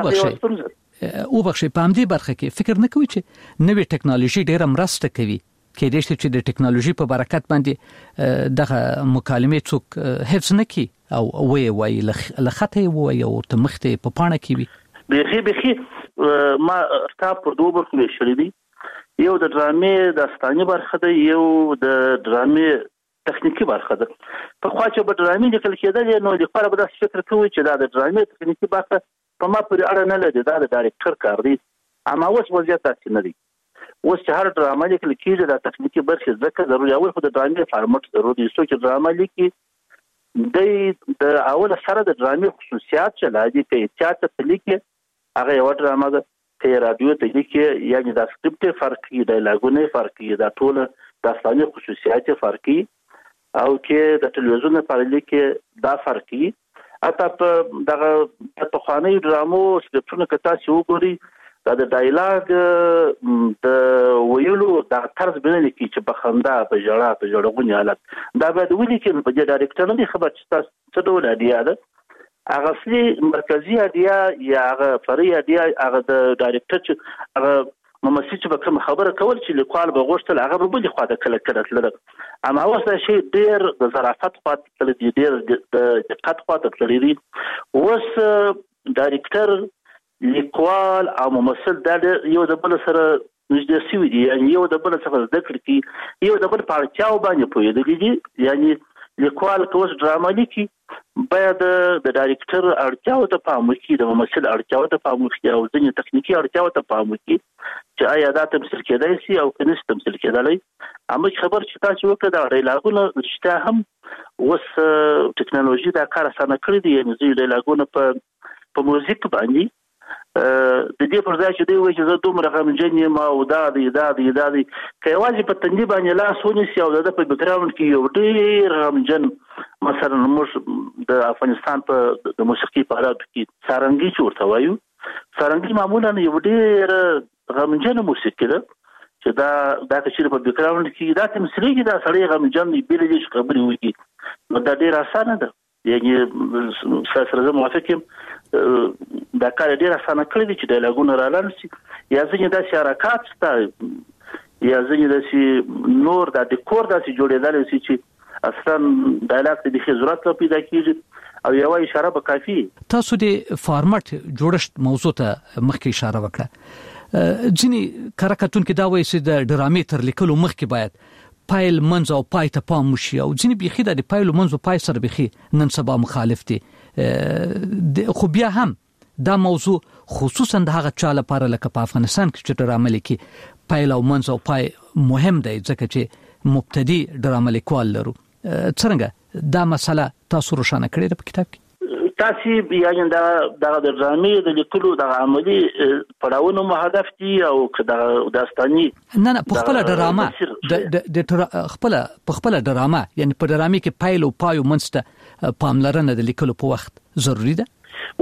وبخښي په همدې برخه کې فکر نه کوي چې نوې ټکنالوژي ډېره مرسته کوي کې دې چې د ټکنالوژي په برکت باندې دغه مکالمې څوک حفظ نه کی او وای لخته وای او ته مخته په پاڼه کې وي؟ بخي ما کتاب پر دوه برخو ویشل دي. یو د ډرامې داستاني برخه ده یو د ډرامې تخنیکی برخه ده. په خوا چې په ډرامې لیکل کېدل نو د خپل به د فکر کوي چې دا د ډرامې تخنیکی برخه په ما پورې اړه نه لري دا د ډایرکټر کار دی. اما اوس وضعیت تاسو نه دی. اوس چې هر ډرامه لیکل کېږي د تخنیکی برخه ځکه ضروري اول خو د ډرامې فارمټ ضروري څو چې ډرامه لیکي د اول سره د ډرامې خصوصیات چې لادي کې تیاتر لیکي هغه یو ډرامه ده کې رادیو ته لیکي یعنی د سکرپټ فرقي ډایلاګونه فرقي دا ټول داستاني خصوصیات فرقي او کې د تلویزیون په لیکي دا فرقي. اته په دغه په خواني ډرامو سکرپټونه کتا سی وګوري دا د ډایلاګ د ویلو د طرز بنل کی چې په خندا په جړغونی حالت دا به د ویلي کې په ډایرکټر نه خبر چې تاسو څه ډول اډیا ده هغه اصلي مرکزی اډیا یا هغه فرعي اډیا هغه د ډایرکټر چې هغه ممثل چې کوم خبره کول چې لیکوال به غوښتل هغه به بل خواته کله تلل. اما اوس دا شی ډیر د ظرافت خواته تل ډیر د دقت خواته تللی. اوس ډایرکټر لیکوال او ممثل د یو د بل سره نږدې شوي دي، یعنی یو د بل څخه زده کړې کوي، یو د بل په اړتیاو باندې پوهېدلي دي. یعنی لیکوال که اوس ډرامه لیکي باید د ډایرکټر اړتیاو ته پام وکړي، د ممثل اړتیاو ته پام وکړي او ځینې تخنیکي اړتیاو ته پام وکړي چې آیا دا تمثیل کېدای شي او که نشي تمثیل کېدلی. همغه خبر چې تاسو وکړه د ډایلاګونه رښتیا هم اوس ټکنالوژي دا کار اسانه کړی دی. یعنې ځینې ډایلاګونه په موزیک باندې د دې پر ځای چې دوی وایي چې زه دومره غمجن یم او دا دی که یوازې په تندي باندې لاس ونیسي او د په بیکګراوند کې یو ډېر غمجن، مثلا موږ د افغانستان په د موسیقي په حالاتو کې سارنګي چې ورته وایو، سارنګي معمولا یو ډېر غمجنه موسیقي ده چې دا که چېرې په بیکګراوند کې دا تمثیلېږي دا سړی غمجن دی بې له دې چې خبرې وکړي، نو دا ډېر اسانه ده. یعنې سره زه موافق یم، دا کار ډېر اسانه کړی دی چې ډایلاګونه رالاړ شي، یا ځینې داسې حرکات شته یا ځینې داسې نور دا ډیکور داسې جوړېدلی شي چې اصلا ډایلاګ ته بیخي ضرورت نه پیدا کېږي او یوه اشاره به کافي. تاسو د فارمټ جوړښت موضوع ته مخکې اشاره وکړه. ځینې کره کتونکي دا وایي چې د ډرامې تر لیکلو مخکې باید پایل منځ او پای ته پام وشي او ځینې بیخي د پایلو منځ او پای سره بیخي نن سبا مخالف دي. خو بیا هم دا موضوع خصوصا د هغه چا لپاره لکه په افغانستان کې چې ډرامه لیکي پایل او منځ او پای مهم دی ځکه چې مبتدی ډرامه لیکوال لرو. څنګه دا مسله تاسو روښانه کړې ده په کتاب کې؟ تاسو یعنی دا د ډرامې د لیکلو د عملی پړاوونو هدف دي او د داستاني نه په خپل ډرامه د خپل ډرامه یعنی په ډرامې کې پایل او پای منځته پاملرنه د لیکلو په وخت ضروری ده؟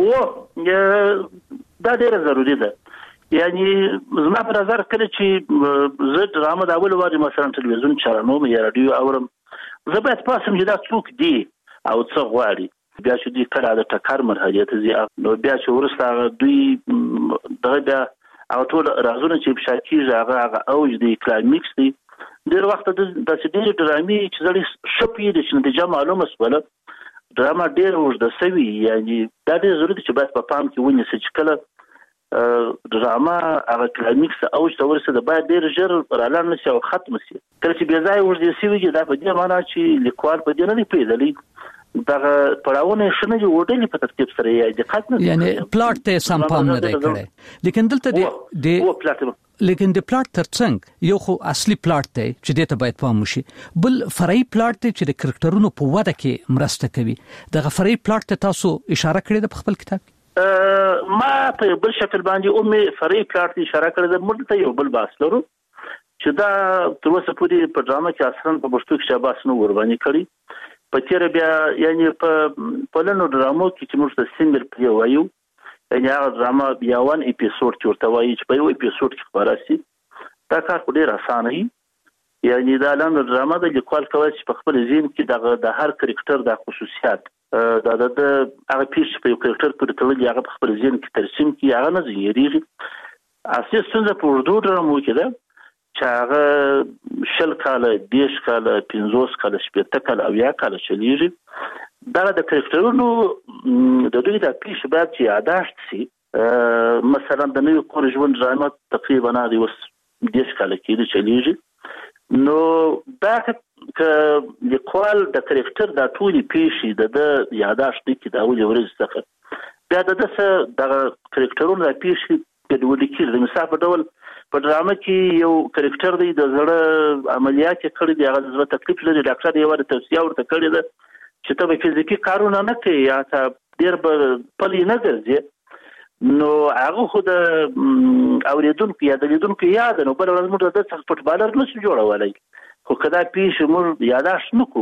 دا ډیره ضروری ده. یعنی زما په نظر کله چې زه ډرامه د اول واري مثلا تلویزیون چارنوم یا رادیو اورم، زه باید پاسم چې دا څوک دی او څه غواړي. بیا چې دوی کله د ټکر مرحلې ته ځي نو بیا چې وروسته دوی دغه بیا هغه ټول رازونه چې افشا کېږي هغه اوج دی، کلایمیکس دی. ډېر وخت داسې ډېرې ډرامې چې سړی ښه پوهېږي چې نتیجه معلومه شوله، ډرامه ډېره اوږده شوې. یعنې دا ډېر ضروري دی چې باید په پام کې ونیسي چې کله ډرامه هغه کلایمیکس اوج ته ورسېده باید ډېر ژر رالاړ نه شي او ختم شي. کله چې بې ځایه اوږدې شوي دي دا په دې معنا چې لیکوال په دې نه دی پوهېدلی دغه پړاوونه شنه جوړېدلې په ترتیب سره یې دقت نه، یعنی پلاټ ته سم پام نه دی کړی. لیکن دلته د پلاټ ترڅنګ یو خو اصلي پلاټ دی چې دې ته باید پام وشي، بل فرعي پلاټ دی چې د کرکټرونو په وده کې مرسته کوي. دغه فرعي پلاټ ته تاسو اشاره کړې ده په خپل کتاب کې؟ ما په بل شکل باندې فرعي پلاټ ته اشاره کړې ده. موږ ته یو بل بحث لرو چې دا تر اوسه پورې په ډرامه کې اصلا په پښتو کې شاباس نه ور باندې کړی. په تیر بیا یعنی په لنو ډرامو کې چې موږ د سنگل پلی وایو، یعنی هغه ډرامه بیا 1 اپیسود چې ورته وایي چې په یو اپیسود کې خبره شي، دا کار خو ډېر اسانه وي. یعنی دا لنډه ډرامه د لیکوال کوي چې په خپل ذهن کې د هر کرکټر د خصوصیات د هغه پیښ په یو کرکټر پورې تړلي هغه په خپل ذهن کې ترسیم کړي، هغه نه ځيريږي. اصلي ستونزه په اردو ډرامو کې ده چې هغه 10 کاله 20 کاله 50 کاله 70 کاله او 10 کاله چلیږي. دا د کرکټرونو د دوی د پیښ باید چې یاداشت شي. مثلا د نوې کور ژوند ډرامه تقریبا د 10 کاله کې چلیږي. نو دا که لیکوال د کرکټر د ټولي پیښې د یاداشت کې د اول ورځ څخه بیا د کرکټرونو د پیښې د ولیکل د مثال په ډول په ډرامه کې یو کرکټر دی د زړه عملیات کړی دی، هغه د زړه تکلیف لري، ډاکټر یې ورته توصیه ورته کړې ده چې ته به فزیکي کارونه نه کوي یا ته ډېر به پلی نه ګرځې، نو هغه خو د اوریدونکو یا د لیدونکو یاد نو بل ورځ موږ د څخه فوټبالر نه شو جوړولای. خو که دا پیښې موږ یاداشت نه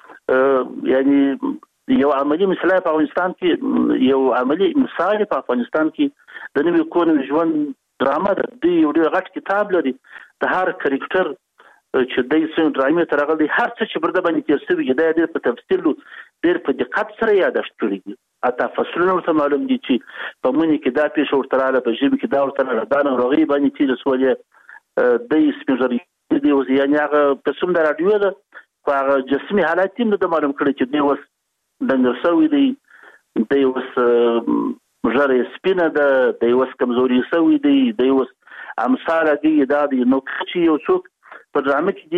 کړو، یعنی یو عملی مثال په افغانستان کې یو عملی مثال په افغانستان کې د نوې کور ژوند ډرامه د یو ډېر غټ کتاب لري، د هر کرکټر چې د څنګه ډرامې تر هغه د هر څه چې برده باندې تیر شوی دی د په تفصیل ډېر په دقت سره یاداشت کړی دي. اته فصلونه ورته معلوم دي چې په مونږ کې دا پیښه ورته رااله، په ژبه کې دا ورته رااله، دا ناروغي باندې چې سوالې د سپیشل دی اوس یعنی هغه په سم د رادیو ده خو هغه جسمي حالات یې نه معلوم کړی چې دی اوس دنګر شوی دی، دی اوس مجرې سپینه د یو کمزوري سوي دی د یو امثال دی دا دی نو چې یو څوک په ډرامه کې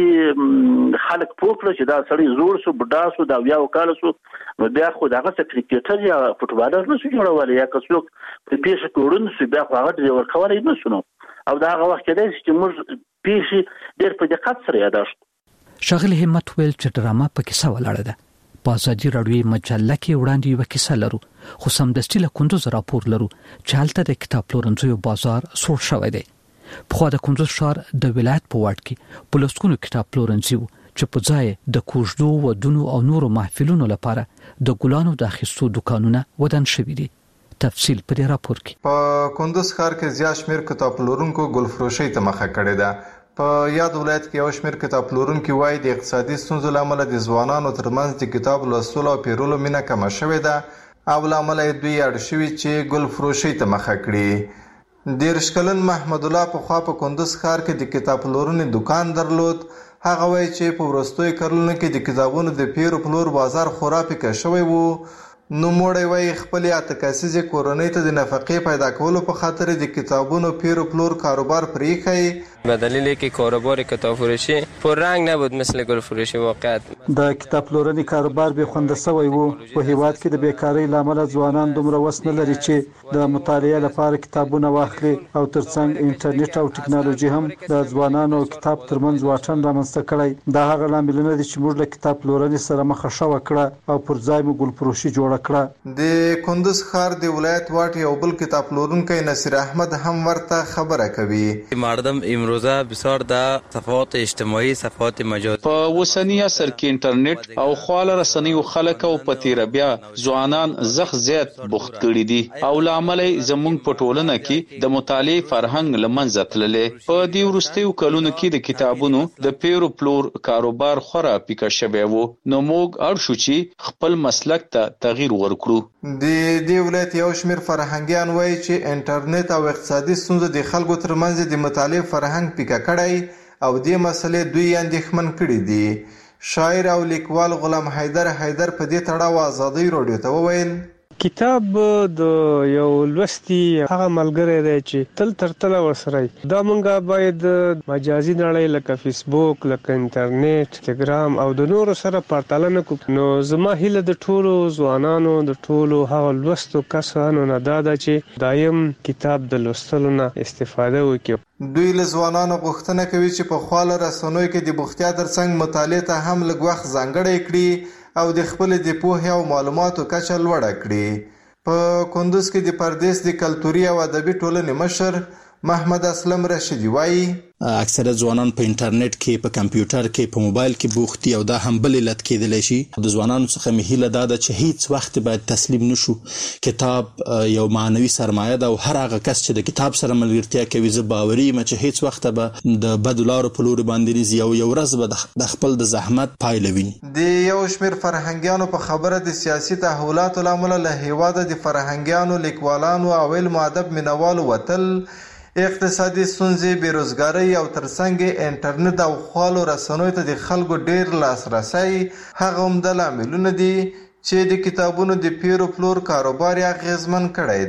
دي خلک پوکړه چې دا سړی زوړ سو بډا سو دا بیا وکاله سو نو بیا خو دغه کرکټر یا فوټبالر نه شو جوړولای یا کڅوک په پیښه کورن سو بیا خو هغه ډیر ورکولای نه شو او دا هغه وخت کې چې موږ پیښه ډیر په دقت سره یاداشت. شاغل همت ویل چې ډرامه په کیسه ولاړه ده. په ازادي راډیو مجله کې وړاندې یو کیسه لرو خو سمدستي له کندوز راپور لرو چې هلته د کتاب پلورنځیو بازار سوړ شوی دی. په د کندوز ښار د ولایت په واټ کې په لسګونو کتاب پلورنځي چې په ځای د کوژدو ودونو او نورو محفلونو لپاره د ګلانو د اخیستو دکانونه ودان شوي دي. تفصیل په دې راپور کې. په کندوز ښار کې زیات شمېر کتاب پلورونکو ګلفروشۍ ته مخه کړې ده. په یاد ولایت کې یو شمېر کتاب پلورونکي وایي د اقتصادي ستونزو له امله د ځوانانو ترمنځ د کتاب لوستلو او پیرلو مینه کمه شوې ده او له امله دوی اړ شوي چې ګلفروشۍ ته مخه کړي. 13 کلن محمد الله په خوا په کندوز ښار کې د کتاب پلورنې دکان درلود. هغه وایي چې په وروستیو کلونو کې د کتابونو د پیر او پلور بازار خورا پیکه شوی وو. نو موړی وایي خپلې 8 کسیزې کورنۍ ته د نفقې پیدا کولو په خاطر د کتابونو پیر و پلور کاروبار پریښی. به دلیل که کاروبار کتاب فروشی پررنگ نبود مثل گل فروشی واقعیت. د کتاب پلورنې کاروبار به خونده شوی وو. په هیواد کې د بیکاری لامل ځوانان دومره وس نه لري چې د مطالعې لپاره کتابونه واخلي او ترڅنګ انټرنیټ او ټکنالوژي هم د ځوانانو کتاب ترمنځ واټن رامنځته کړی. دا هغه لاملونه دي چې موږ له کتاب پلورنې سره مخه شوه کړه او پر ځای مو ګل فروشي جوړه. د کندوز ښار د ولایت واټ یو بل کتاب پلورونکی نصیر احمد هم ورته خبره کوي. مردم امروزه بسیار در صفحات اجتماعي صفحات مجازي په وسنی عصر کې انټرنیټ او خواله رسنیو خلک او په تیر بیا ځوانان زخ زیات بوخت کړي دي او لامل زموږ په ټولنه کې د مطالعې فرهنګ لمنځه تللی. په دې وروستیو کلونو کې د کتابونو د پیرو پلور کاروبار خورا پیکه شوی وو. نو موږ اړ شو چې خپل مسلک ته تغییر ورکړو. د دې ولایت یو شمېر فرهنګیان وایي چې انټرنیټ او اقتصادي ستونزې د خلکو ترمنځ د مطالعې فرهنګ پیکه کړی او دې مسلې دوی اندېښمن کړي دي. شاعر او لیکوال غلام حیدر په دې تړاو ازادي راډیو ته وویل کتاب د یو لوستي هغه ملګری دی چې تل تر تله ورسره دا مونږه باید مجازي نړۍ لکه فیسبوک لکه انټرنیټ انستګرام او د نورو سره پرتله نه کوو. نو زما هیله د ټولو ځوانانو د ټولو هغه لوستو کسانو نه دا ده چې دایم کتاب د لوستلو نه استفاده وکړي. دوی له ځوانانو غوښتنه کوي چې په خواله رسنیو کې د بوختیا ترڅنګ مطالعې ته هم لږ وخت ځانګړی کړي او د خپل د پوهې او معلوماتو کچه لوړه کړي. په کندوز کې د پردیس د کلتوري او ادبي ټولنې مشر محمد اسلم رشیدي وایي اکثره ځوانان په انټرنیټ کې په کمپیوټر کې په موبایل کې بوخت دي او دا هم بل علت کېدلی شي. د ځوانانو څخه مې هیله دا ده چې هیڅ وخت باید تسلیم نشو. کتاب یو معنوي سرمایه ده او هر هغه کس چې د کتاب سره ملګرتیا کوي زه باوري یم چې هیڅ وخت به د بدو لارو په لوري باندې نه ځي او یو ورځ به د خپل د زحمت پایله ویني. د یو شمېر فرهنګیانو په خبره د سیاسي تحولاتو له امله له هیواده د فرهنګیانو لیکوالانو او علم او ادب مینوالو وتل اقتصادي ستونزې بیروزګارۍ او ترڅنګ انټرنیټ او خواله رسنیو ته د خلکو ډیر لاسرسی هغه عمده لاملونه دي چې د کتابونو د پیر او پلور کاروبار اغیزمن کړی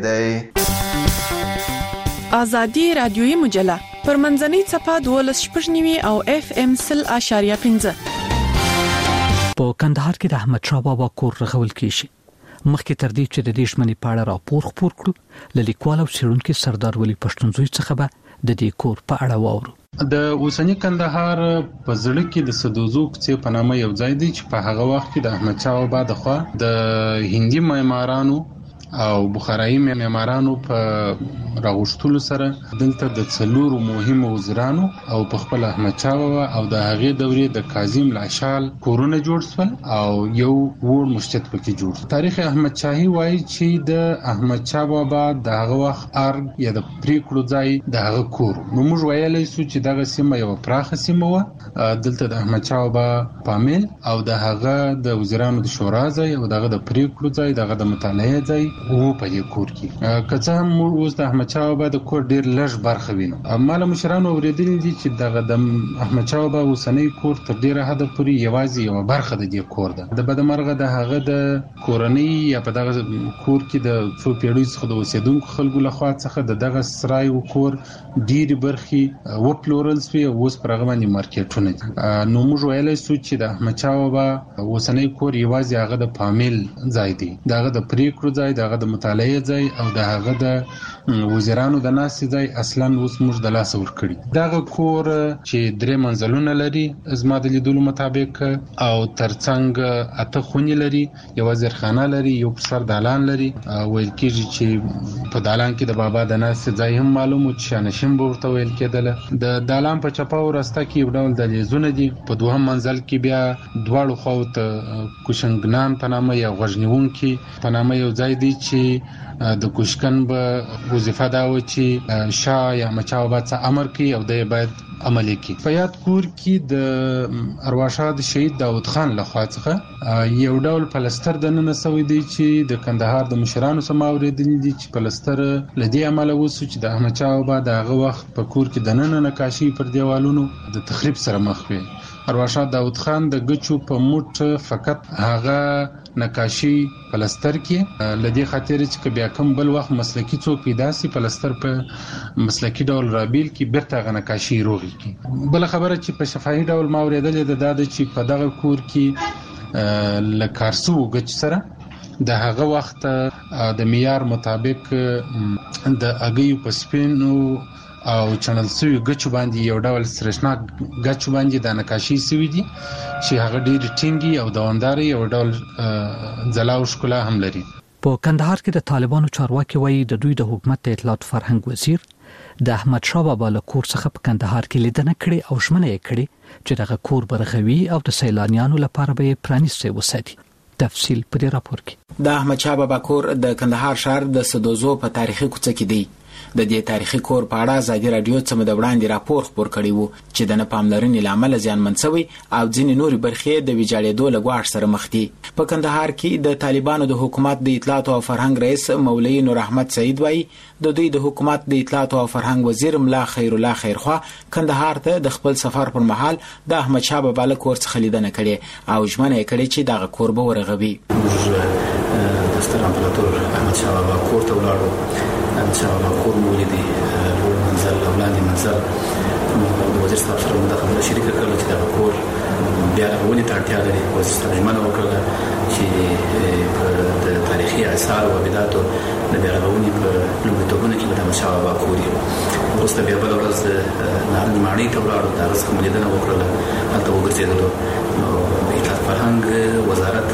دی. ازادي رادیوي مجله پر منځنۍ صفحه 12.9 او FM 0.5 په کندهار کې د احمد شاه بابا کور رغول کیږي. مخکې تر دې چې د دې شمنې په اړه راپور خپور کړو له لیکوال او څېړونکي سردار ولی پښتونزوی څخه به د دې کور په اړه واورو. د اوسنی کندهار په زړه کې د سدوزو کوڅې په نامه یو ځای دی چې په هغه وخت کې د احمد شاه بابا د خوا د هندي معمارانو او بخارایي معمارانو په راغښتلو سره دلته د څلورو مهمو وزیرانو او په خپل احمد شاه بابا او د هغې دورې د کاظم لاشال کورونه جوړ شول او یو وړ مسجد پکې جوړ. تاریخ احمد شاهي وایي چې د احمد شاه بابا د هغه وخت ارګ یا د پریکړو ځای د هغه کور. نو موږ ویلی سو چې دغه سیمه یو پراخه سیمه وه. دلته د احمد شاه بابا پامیل او د هغه د وزیرانو د شورا ځای او دغه د پریکړو ځای دغه د مطالعې ځای وو په دې کور کې که څه هم موږ اوس د احمدشاه بابا د کور ډیر لږ برخه وینو. مال مشرانو اوریدلي دي چې دغه د احمدشاه بابا اوسنۍ کور تر ډیره حد پورې یوازې یو برخه د دې کور ده. د بدمرغه د هغه د کورنۍ یا په دغه کور کې د څو پیړیو څخه د اوسیدونکو خلکو لخوا څخه دغه سرای او کور ډیری برخې و پلورل شوی او اوس پر هغه باندې مارکیټونه دي. نو موږ ویلای شو چې د احمدشاه بابا اوسنۍ کور یوازې هغه د فامیل ځای دی، دغه د پریکړو ځای، دغه د مطالعې ځای او دغه د وزیرانو د ناستې ځای اصلا اوس موږ د لاس ورکړي. دغه کور چې 3 منزلونه لري زما د لیدلو مطابق او ترڅنګ 8 خونې لري، یو زیرخانه لري، یو سر دالان لري. ویل کېږي چې په دالان کې د بابا د ناستې ځای هم معلومو چې شانشین به ورته ویل کېدله. د دالان په چپه او راسته کې یو ډول دهلیزونه دي. په دوهم منزل کې بیا دواړو خواو ته کوشنګنان په نامه یا غوږنیونکي په نامه یو ځای دی چې د کوشکن به وظیفه دا و چې شاه یا احمدشاه بابا څه امر کوي او دی باید عملي کوي. په یاد کور کې د ارواښاد شهید داود خان لخوا څخه یو ډول پلستر د نن سوي دی چې د کندهار د مشرانو سم اوریدل دي چې پلستر لدی عمل وسو چې د احمدشاه بابا دغه وخت په کور کې د نن نقاشي پر دیوالونو د تخریب سره مخ وي. ارواښاد داود خان د گچو په موټ فقط هغه نقاشي پلستر کې لدی خاطر چې بیا کوم بل وخت مسلکی څوک پیدا سي پلستر په مسلکی ډول رابیل کې بیرته غ نقاشي روغي کی. بل خبره چې په شفاهي ډول ما اوریدل د چې په دغه کور کې لکارسو گچ سره د هغه وخت د معیار مطابق د اګیو په سپینو او چنل سوی گچو باندې یو ډول سرشناک گچو باندې د نقاشي سوی دي چې هغه ډیر ټینګي او دوامداري او ډول ځلا او ښکلا هم لري. په کندهار کې د طالبانو چارواکي وایي د دوی د حکومت د اطلاعات فرهنګ وزیر د احمدشاه بابا له کور څخه په کندهار کې لیدنه کړې او ژمنه یې کړې چې دغه کور برغوي او د سیلانیانو لپاره به پرانیستی وساتي. تفصیل په دې راپور کې. د احمدشاه بابا کور د کندهار ښار د سدوزو په تاریخي کوڅه کې دی. د دې تاریخي کور په اړه ازادي رادیو څخه د وړاندې راپور خبر کړی وو چې د نه پاملرنې لامل زیانمن شوی او ځینې نورې برخې د ویجاړېدو له ګواښ سره مخ دي. په کندهار کې د طالبانو د حکومت د اطلاعات او فرهنګ رئیس مولوی نور احمد سعید وایي د دوی د حکومت د اطلاعات او فرهنګ وزیر ملا خیر الله خیرخوا کندهار ته د خپل سفر پر مهال د احمدشاه بابا له کور څخه لیدنه کړې او ژمنه یې کړې چې دغه کور به ورغوي. د ستر امپراتور احمدشاه بابا کور ته ولاړو. احمدشاه بابا کور مو ولیدی، لوړ منزل او لاندې منزل. د وزیر صاحب سره موږ دا خبره شریکه کړله چې دغه کور بیا رغونې ته اړتیا لري. وزیر صاحب ژمنه وکړله چې په د تاریخي اثار او ابداتو د بیا رغونې په لومړیتوبونو کې به د احمدشاه بابا کور وي. وروسته بیا بله ورځ د نارنج ماڼۍ ته ولاړو، د هغه څخه مو لیدنه وکړله، هلته وګرځېدلو. نو د اطلاعات فرهنګ وزارت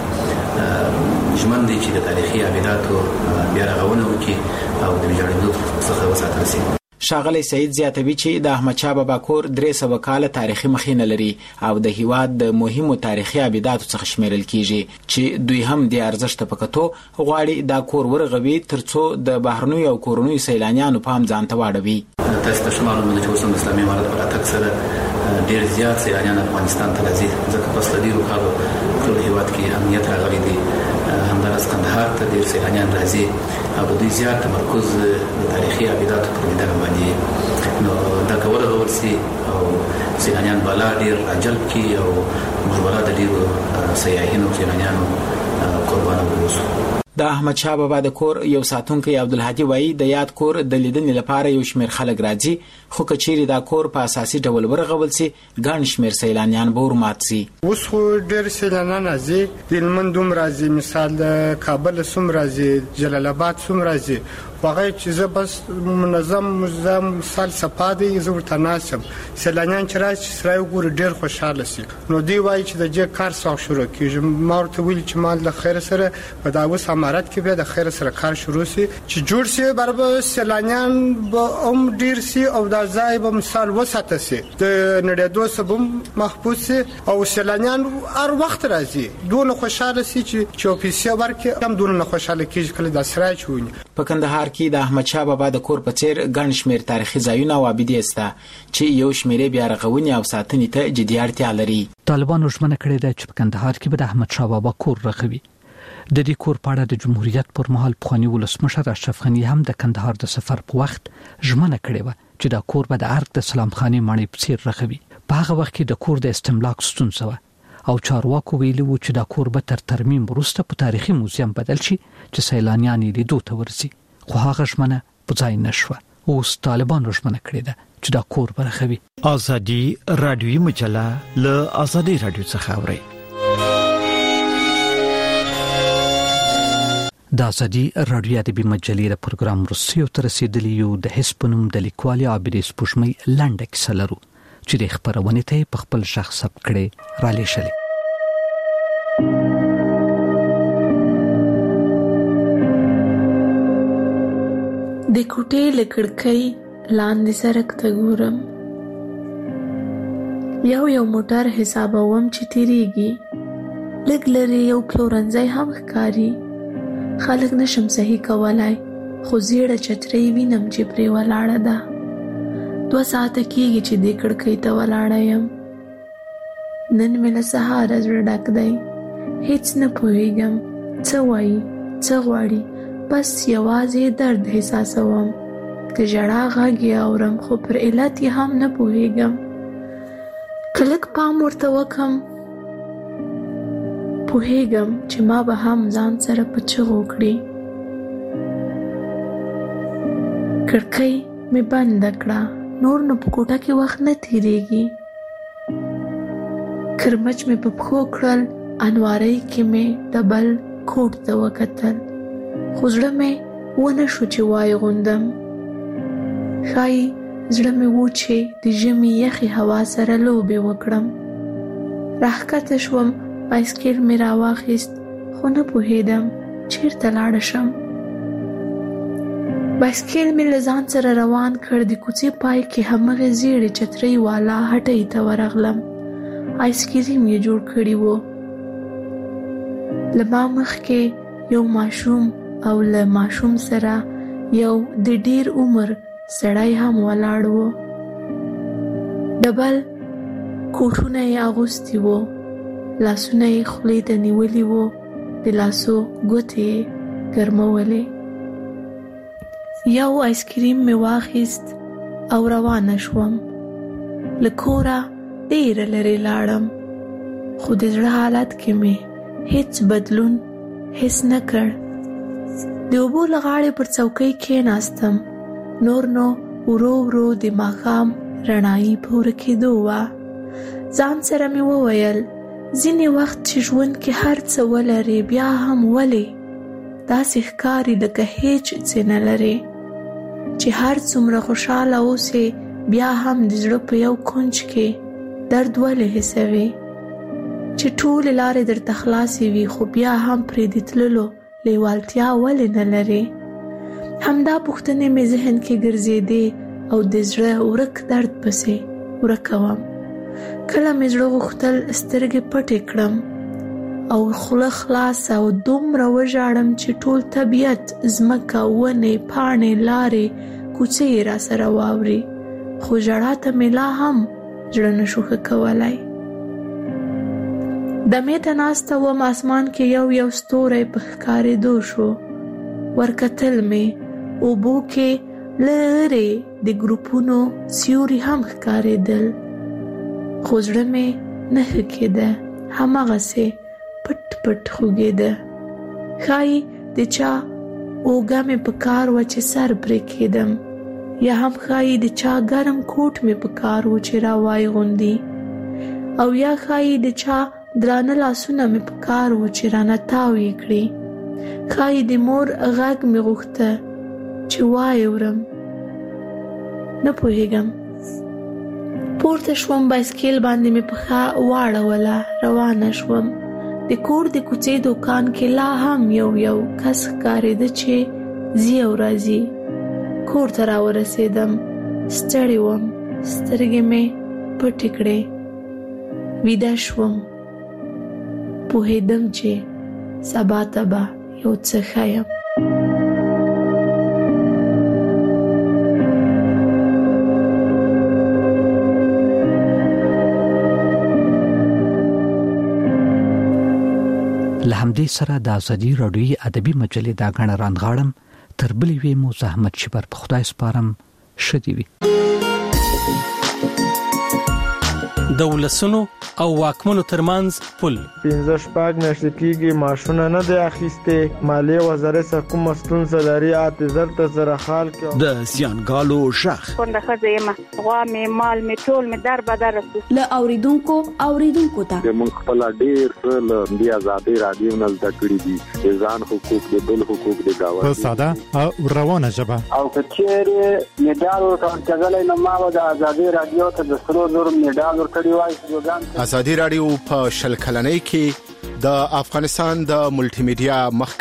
ژمن دی چې د تاریخي ابداتو بیا رغونه وکړي او د ویجاړېدو څخه وساتل شي. ښاغلی سعید زیاتوي چې د احمدشاه بابا کور 300 کاله تاریخي مخینه لري او د هیواد د مهمو تاریخي ابداتو څخه شمیرل کیږي چې دوی هم د ارزښت په کتو غواړي دا کور ورغوي ترڅو د بهرنیو او کورنیو سیلانیانو پام ځان ته واړوي. تاسو ته شمال مونږ چې اوس د اسلامي امارت په راتګ سره ډیر زیات سیلانیان افغانستان ته راځي، ځکه په اصل ډیرو کالو ټول هیواد کې امنیت راغلی دی. همداراز کندهار ته ډیر سیلانیان راځي او د دوی زیات تمرکز د تاریخي ابداتو پر لیدنه باندې. نو دا که ورغول سي او سیلانیان بالا ډیر راجلب کړي او موږ بالا د ډیرو سیاحینو سیلانیانو قربانه واوسو. د احمدشاه بابا د کور یو ساتونکی عبدالهادي وایي د یاد کور د لیدنې لپاره یو شمیر خلک راځي، خو کچېرې دا کور په اساسي ډول ورغول سي ګڼ شمیر سیلانیان به ورمات سي. اوس خو ډېر سیلانیان راځي، د هلمند هم راځي، مثال د کابل هم راځي، جلال آباد هم راځي. هغه چې زه بس منظم مثال صفا دی زه ورته ناست یم. سیلانیان چې راشي چې سرای وګوري ډېر خوشحاله سي. نو دوی وایي چې د دې کار څنګه شروع کېږي. ما ورته ویلي چې ما له خیر سره په دا اوس امارت کې بیا د خیر سره کار شروع سي چې جوړ سي، برابر سیلانیان به هم ډېر سي او دا ځای به مثال وساته سي، د نړېدو سبب محفوظ سي او سیلانیان هر وخت راځي. دونه خوشحاله سي چې پیسې ورکړي هم دونه خوشحاله کېږي کله دا سرای چې ویني. په کندهار کې د احمدشاه بابا د کور په څیر ګڼ شمیر تاریخي ځایونه او ابدي سته چې یو شمیر بیا رغونې او ساتنې ته جدي اړتیا لري. طالبانو ژمنه کړې ده چې په کندهار کې به د احمدشاه بابا کور رغوي. د دې کور په اړه د جمهوریت پر مهال پخوانی ولسمشر اشرف غنی هم د کندهار د سفر په وخت ژمنه کړې و چې دا کور به د ارګ د سلام خاني ماڼۍ په څیر رخوي. په هغه وخت کې د کور د استملاک ستونزه و او چارواکو ویلي و چې دا کور به تر ترمیم وروسته په تاریخي موزیم بدل شي چې سیلانیان یې لیدو ته ورسي. خو هغه ژمنه په ځای نشوه. اوس طالبانو ژمنه کړې ده چې دا کور به رخوي. ازادي رادیوي مجله له ازادي رادیو څخه اوري. د ازادي رادیو ادبي مجلې د پروګرام روسیو ته رسیدلی یو د هسپنوم د لیکوالي عابدې سپوږمۍ لنډه کیسه لرو چې د خبرونه ته په خپل شخص ثبت کړي را لېږلې. د کوټې له کړکۍ لاندې سړک ته ګورم. یو موټر حسابوم چې تیریږي. لږ لري یو پلورنځی هم ښکاري. خلک نشم صحیح کولای خو زیړه چترۍ وینم چې پرې ولاړه ده. 2 ساعته کېږي چې دې کړکۍ ته ولاړه یم. نن مې له سهاره زړه ډک دی. هیڅ نه پوهېږم څه وایي څه غواړي. بس یوازې درد احساسوم. که ژړا غږ یې اورم خو پر علت یې هم نه پوهېږم. که لږ پام ورته وکم پوهېږم چې ما به هم ځان سره په چغو کړي. کړکۍ مې بنده کړه. نور نو په کوټه کې وخت نه تیریږي. کرمچ مې په پښو کړل. انوارۍ کې مې د بل کوټ ته وکتل خو زړه مې ونه شو چې وای غوندم. ښایي زړه مې و چې د ژمي یخې هوا سره لوبې وکړم. راښکته شوم. بایسکل مې راواخیست خو نه پوهېدم چیرته لاړه شم. بایسکل مې له ځان سره روان کړ. د کوڅې پای کې همغې زیړې چترۍ والا هټۍ ته ورغلم. آیسکریم یې جوړ کړي وو. له ما مخکې یو ماشوم او له ماشوم سره یو د ډیر عمر سړی هم ولاړ وو. ډبل کوټونه یې اغوستي وو. لاسونه یې خولې ته نیولي وو. د لاسو ګوتې یې ګرمولې. یو آیسکریم مې واخیست او روانه شوم. له کوره ډېره لرې لاړم خو د زړه حالت کې مې هیڅ بدلون حس نه کړ. د اوبو له غاړې پر څوکۍ کېناستم. نور نو ورو ورو د ماښام رڼایي په ورکېدو وه. ځان سره مې وویل ځینې وخت چې ژوند کې هر څه ولرې بیا هم ولې داسې ښکاري لکه هیڅ څه نه لرې. چې هر څومره خوشحاله اوسې بیا هم د زړه په یو کونج کې درد ولې حسوي. چې ټولې لارې درته خلاصې وي خو بیا هم پرې د تللو لیوالتیا ولې نه لرې. همدا پوښتنې مې ذهن کې ګرځېدې او د زړه ورک درد پسې ورکوم. کله مې زړه غوښتل سترګې پټې کړم او خوله خلاصه او دومره وژاړم چې ټول طبیعت ځمکه ونې پاڼې لارې کوڅې یې راسره واوري. خو ژړا ته مې لا هم زړه نشو ښه کولی. دمې ته ناسته وم. اسمان کې یو ستوری په ښکارېدو شو. ورکتل مې. اوبو کې لرې د ګروپونو سیوري هم ښکارېدل خو زړه مې نه ښه کېده. هماغسې پټ پټ خوږېده. ښایي د چا اوږه مې په کار وه چې سر پرې کېدم یا هم ښایي د چا ګرم کوټ مې په کار و چې راوای غوندي او یا ښایي د چا درانه لاسونه مې په کار و چې رانه تاو یې کړي. ښایي د مور غږ مې غوښته چې وای ورم. نه پوهېږم. پورته شوم. بایسکل باندې مې پښه واړوله. روانه شوم. د کور د کوڅې دوکان کې لا هم یو کس ښکارېده چې ځي او راځي. کور ته راورسېدم. ستړې وم. سترګې مې پټې کړې. ویده شوم. پوهېدم چې سبا ته به یو څه ښیم. لهمدې سره د ازادي رادیوي ادبي مجلې دا غاڼه رانغاړم تر بلې وی مو زحمت شبر په خدای سپارم شدي وي د ولسونو او واکمنو ترمنځ پل 15 میاشتې کېږي ماشونه نه دی اخیسته مالیه وزارت سره کوم ستونزه لري اعتذار ته سره حال کې د زیانګالو شخ څنګه خزه ما غوا می مال می ټول می در بدر له اوریدونکو ته موږ خپل ډیر څه د ازادي رادیو نه زده کړی دي ځان حقوق د بل حقوق د گاوه په ساده او روانه ژبه او کچېره میډال ورکړل نو ما د ازادي رادیو ته د سرو زور میډال ورکړی وای ازادي رادیو په شل کلنۍ کې د افغانستان د ملټي میډیا